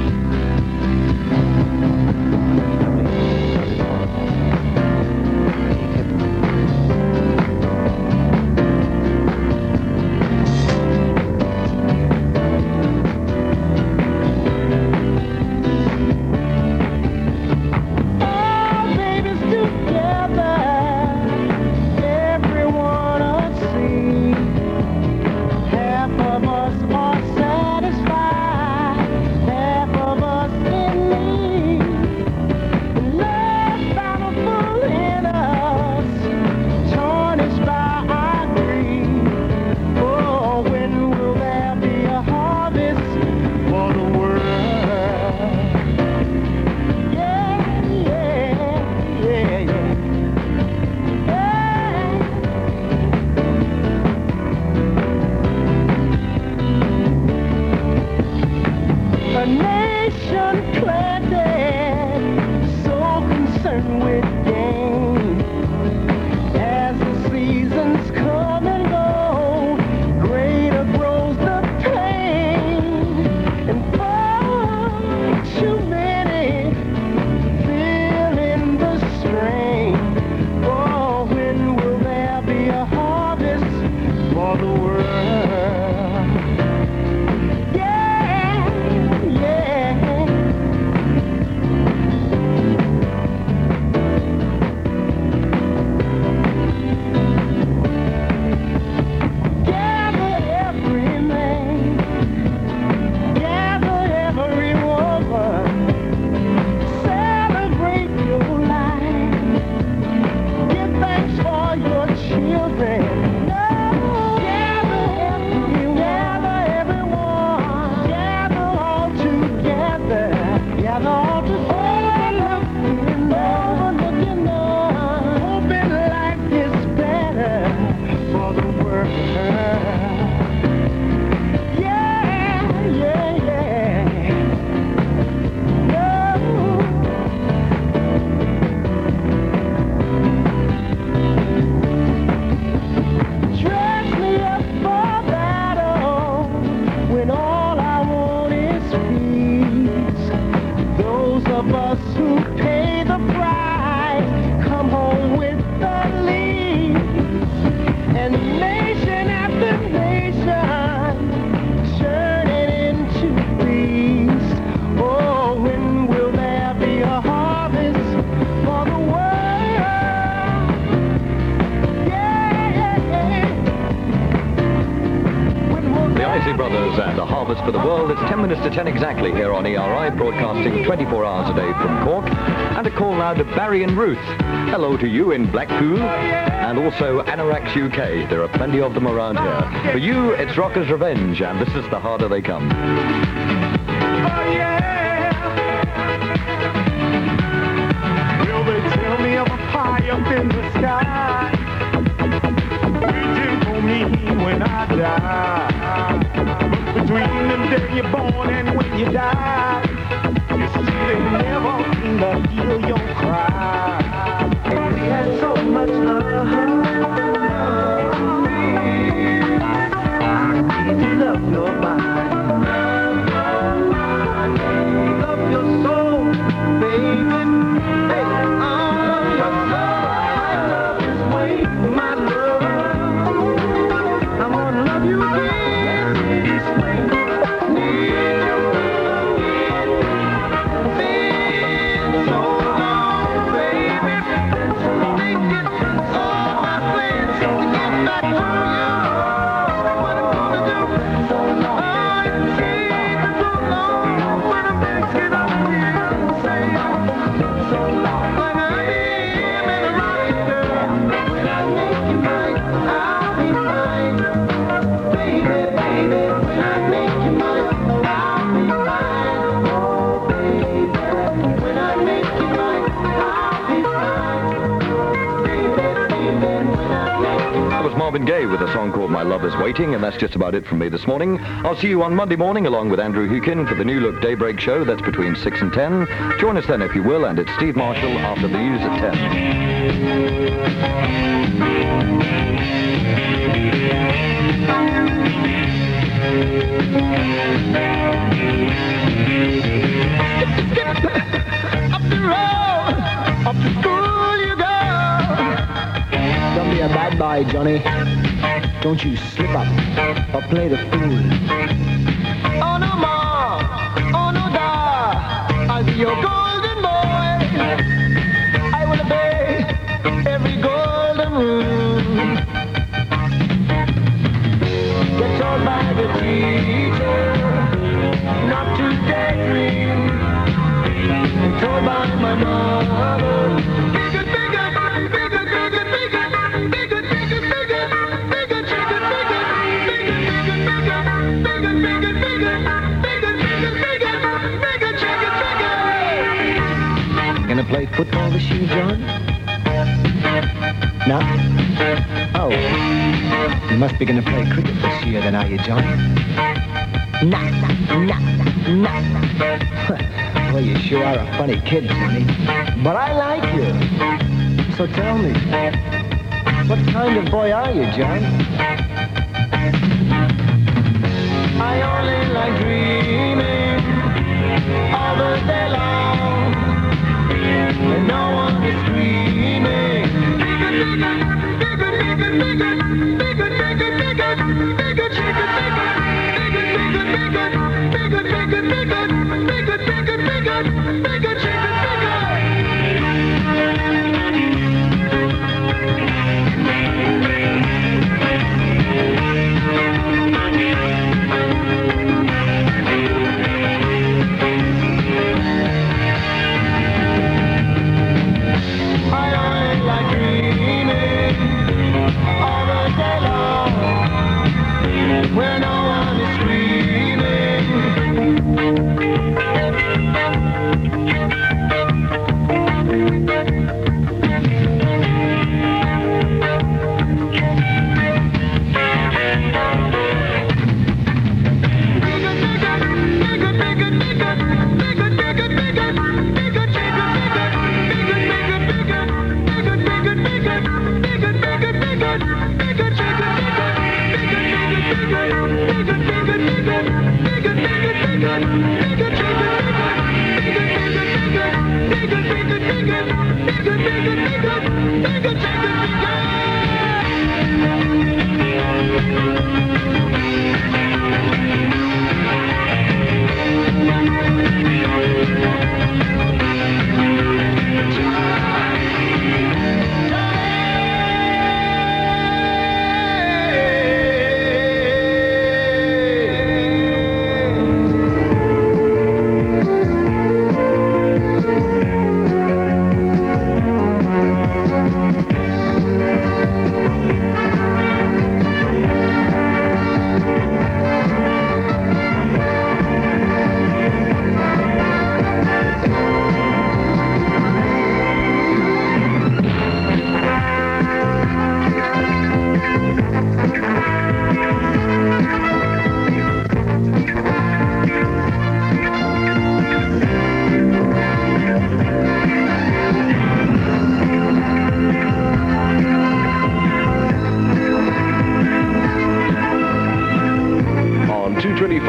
Brothers and A Harvest for the World. It's ten minutes to ten exactly here on E R I, broadcasting twenty-four hours a day from Cork. And a call now to Barry and Ruth. Hello to you in Blackpool and also Anorax U K. There are plenty of them around here. For you, it's Rocker's Revenge, and this is The Harder They Come. Oh, yeah. Will they tell me of a pie up in the sky? Waiting for me when I die. Between the day you're born and when you die, They never seem to hear your cry. And we had so much love. I need to love your mind. Love your soul, baby. Hey, I love your soul. My love is waiting, my love. I'm gonna love you again. This way. Need you. Been so long, baby. Thinking all my plans to get back to you. What I'm gonna do? So long. I've seen so long when I'm thinking of you. Say so long. Like I am in a rocket girl. When I make you mine, I'll be mine. Baby, baby, when I make you mine, I'll be mine. Oh, baby, when I make you mine, I'll be mine. Baby, baby, when I make you That was Marvin Gaye with a song called My Love Is Waiting, and that's just about it from me this morning. I'll see you on Monday morning along with Andrew Hukin for the New Look Daybreak Show. That's between six and ten. Join us then if you will, and it's Steve Marshall after the news at ten. Up the road, up to school you go. Don't be a bad boy, Johnny. Don't you slip up or play the fool. Oh no more, oh no da, I'll be your golden boy. I will obey every golden rule. Get told by the teacher not to daydream. And told by my mother, bigger, bigger, bigger, bigger, bigger, bigger, bigger, bigger, bigger, chicken, bigger, bigger, bigger, bigger, bigger, bigger, bigger, bigger, bigger, bigger, bigger, chicken, bigger. Gonna play football this year, John? No? Oh. You must be gonna play cricket this year then, are you, Johnny? Nah, nah, nah, nah, nah. Well, you sure are a funny kid, Johnny. But I like you. So tell me, what kind of boy are you, John? I only like dreaming all the day long, and no one is screaming. Bigger, bigger, bigger, bigger, bigger, bigger, bigger, bigger, bigger, chicken, bigger, bigger, bigger, bigger, bigger, bigger, bigger, bigger, bigger, bigger, bigger, chicken, I only like dreaming all the day long, where no one is screaming.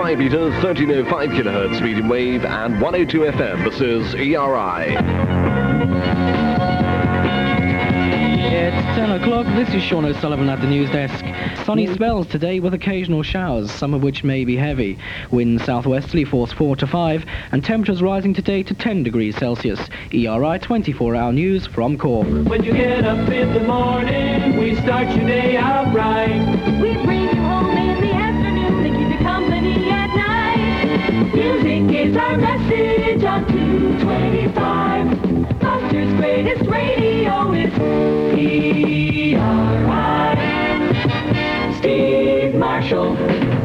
five meters, thirteen oh five kilohertz medium wave, and one oh two F M. This is E R I. It's ten o'clock. This is Sean O'Sullivan at the news desk. Sunny spells today with occasional showers, some of which may be heavy. Wind southwesterly force four to five, and temperatures rising today to ten degrees Celsius. E R I twenty-four hour news from Cork. When you get up in the morning, we start your day out right. We bring you home in the afternoon to keep you company at night. Music is our message on two twenty-five. Buster's greatest radio is E R I. Steve Marshall.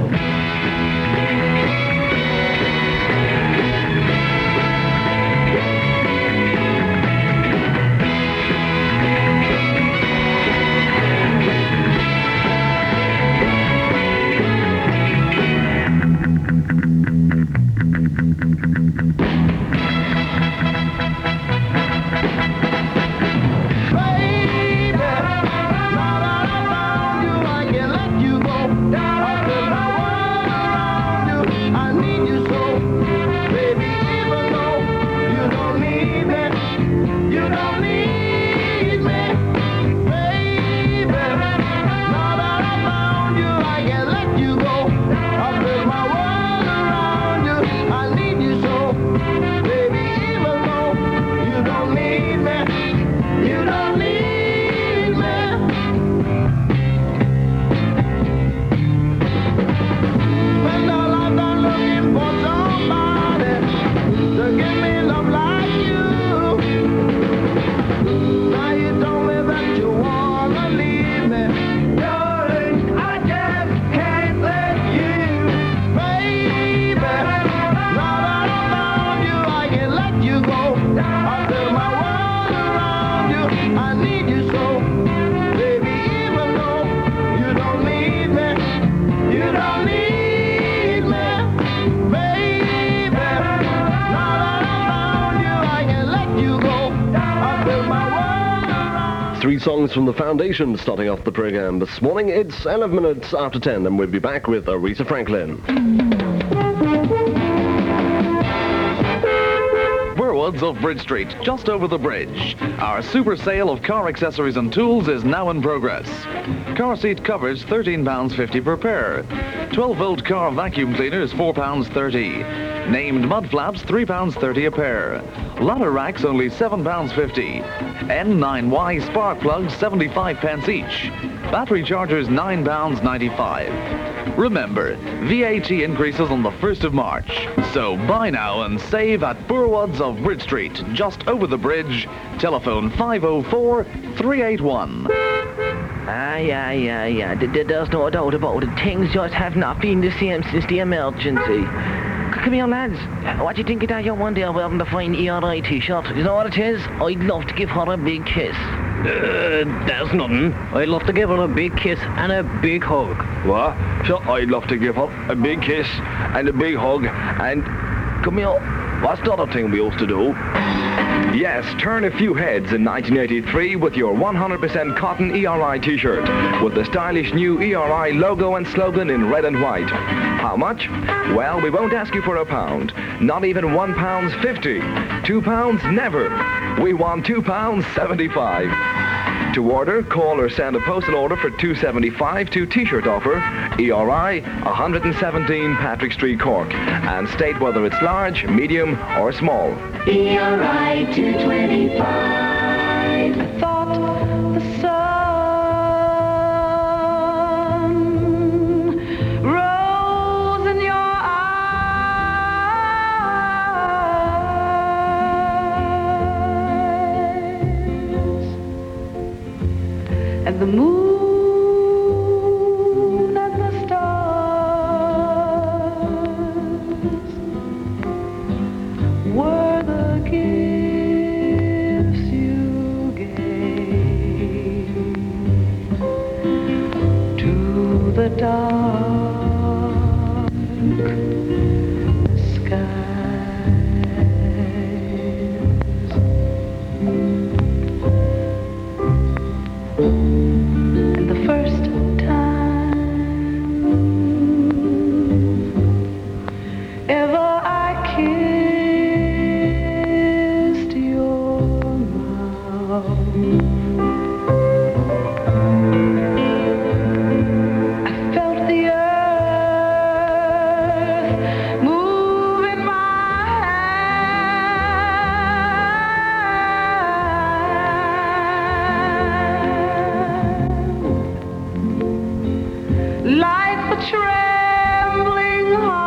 Three songs from the Foundation starting off the program this morning. It's eleven minutes after ten, and we'll be back with Aretha Franklin. Burwoods of Bridge Street, just over the bridge. Our super sale of car accessories and tools is now in progress. Car seat covers thirteen pounds fifty per pair. twelve volt car vacuum cleaners four pounds thirty. Named mud flaps three pounds thirty a pair. Ladder racks only seven pounds fifty. N nine Y spark plugs seventy-five pence each. Battery chargers nine pounds ninety-five. Remember, V A T increases on the first of March. So buy now and save at Burwoods of Bridge Street, just over the bridge. Telephone five oh four, three eight one. Aye, aye, aye, aye. There's no doubt about it. Things just have not been the same since the emergency. Come here, lads. What do you think of that young one there wearing the fine E R I t-shirt? You know what it is? I'd love to give her a big kiss. Uh, there's nothing. I'd love to give her a big kiss and a big hug. What? So I'd love to give her a big kiss and a big hug and... Come here. What's the other thing we used to do? Yes, turn a few heads in nineteen eighty-three with your one hundred percent cotton E R I t-shirt with the stylish new E R I logo and slogan in red and white. How much? Well, we won't ask you for a pound. Not even one pound fifty. Two pounds? Never. We want two pounds seventy-five. To order, call or send a postal order for two seventy-five to T-shirt offer, E R I, one seventeen Patrick Street, Cork, and state whether it's large, medium, or small. E R I two twenty-five. I thought the sun rose in your eyes, and the moon and the stars were the gifts you gave to the dark skies. Like a trembling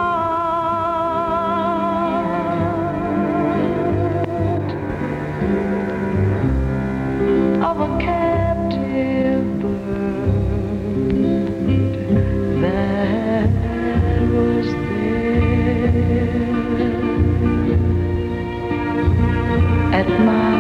heart of a captive bird that was there at my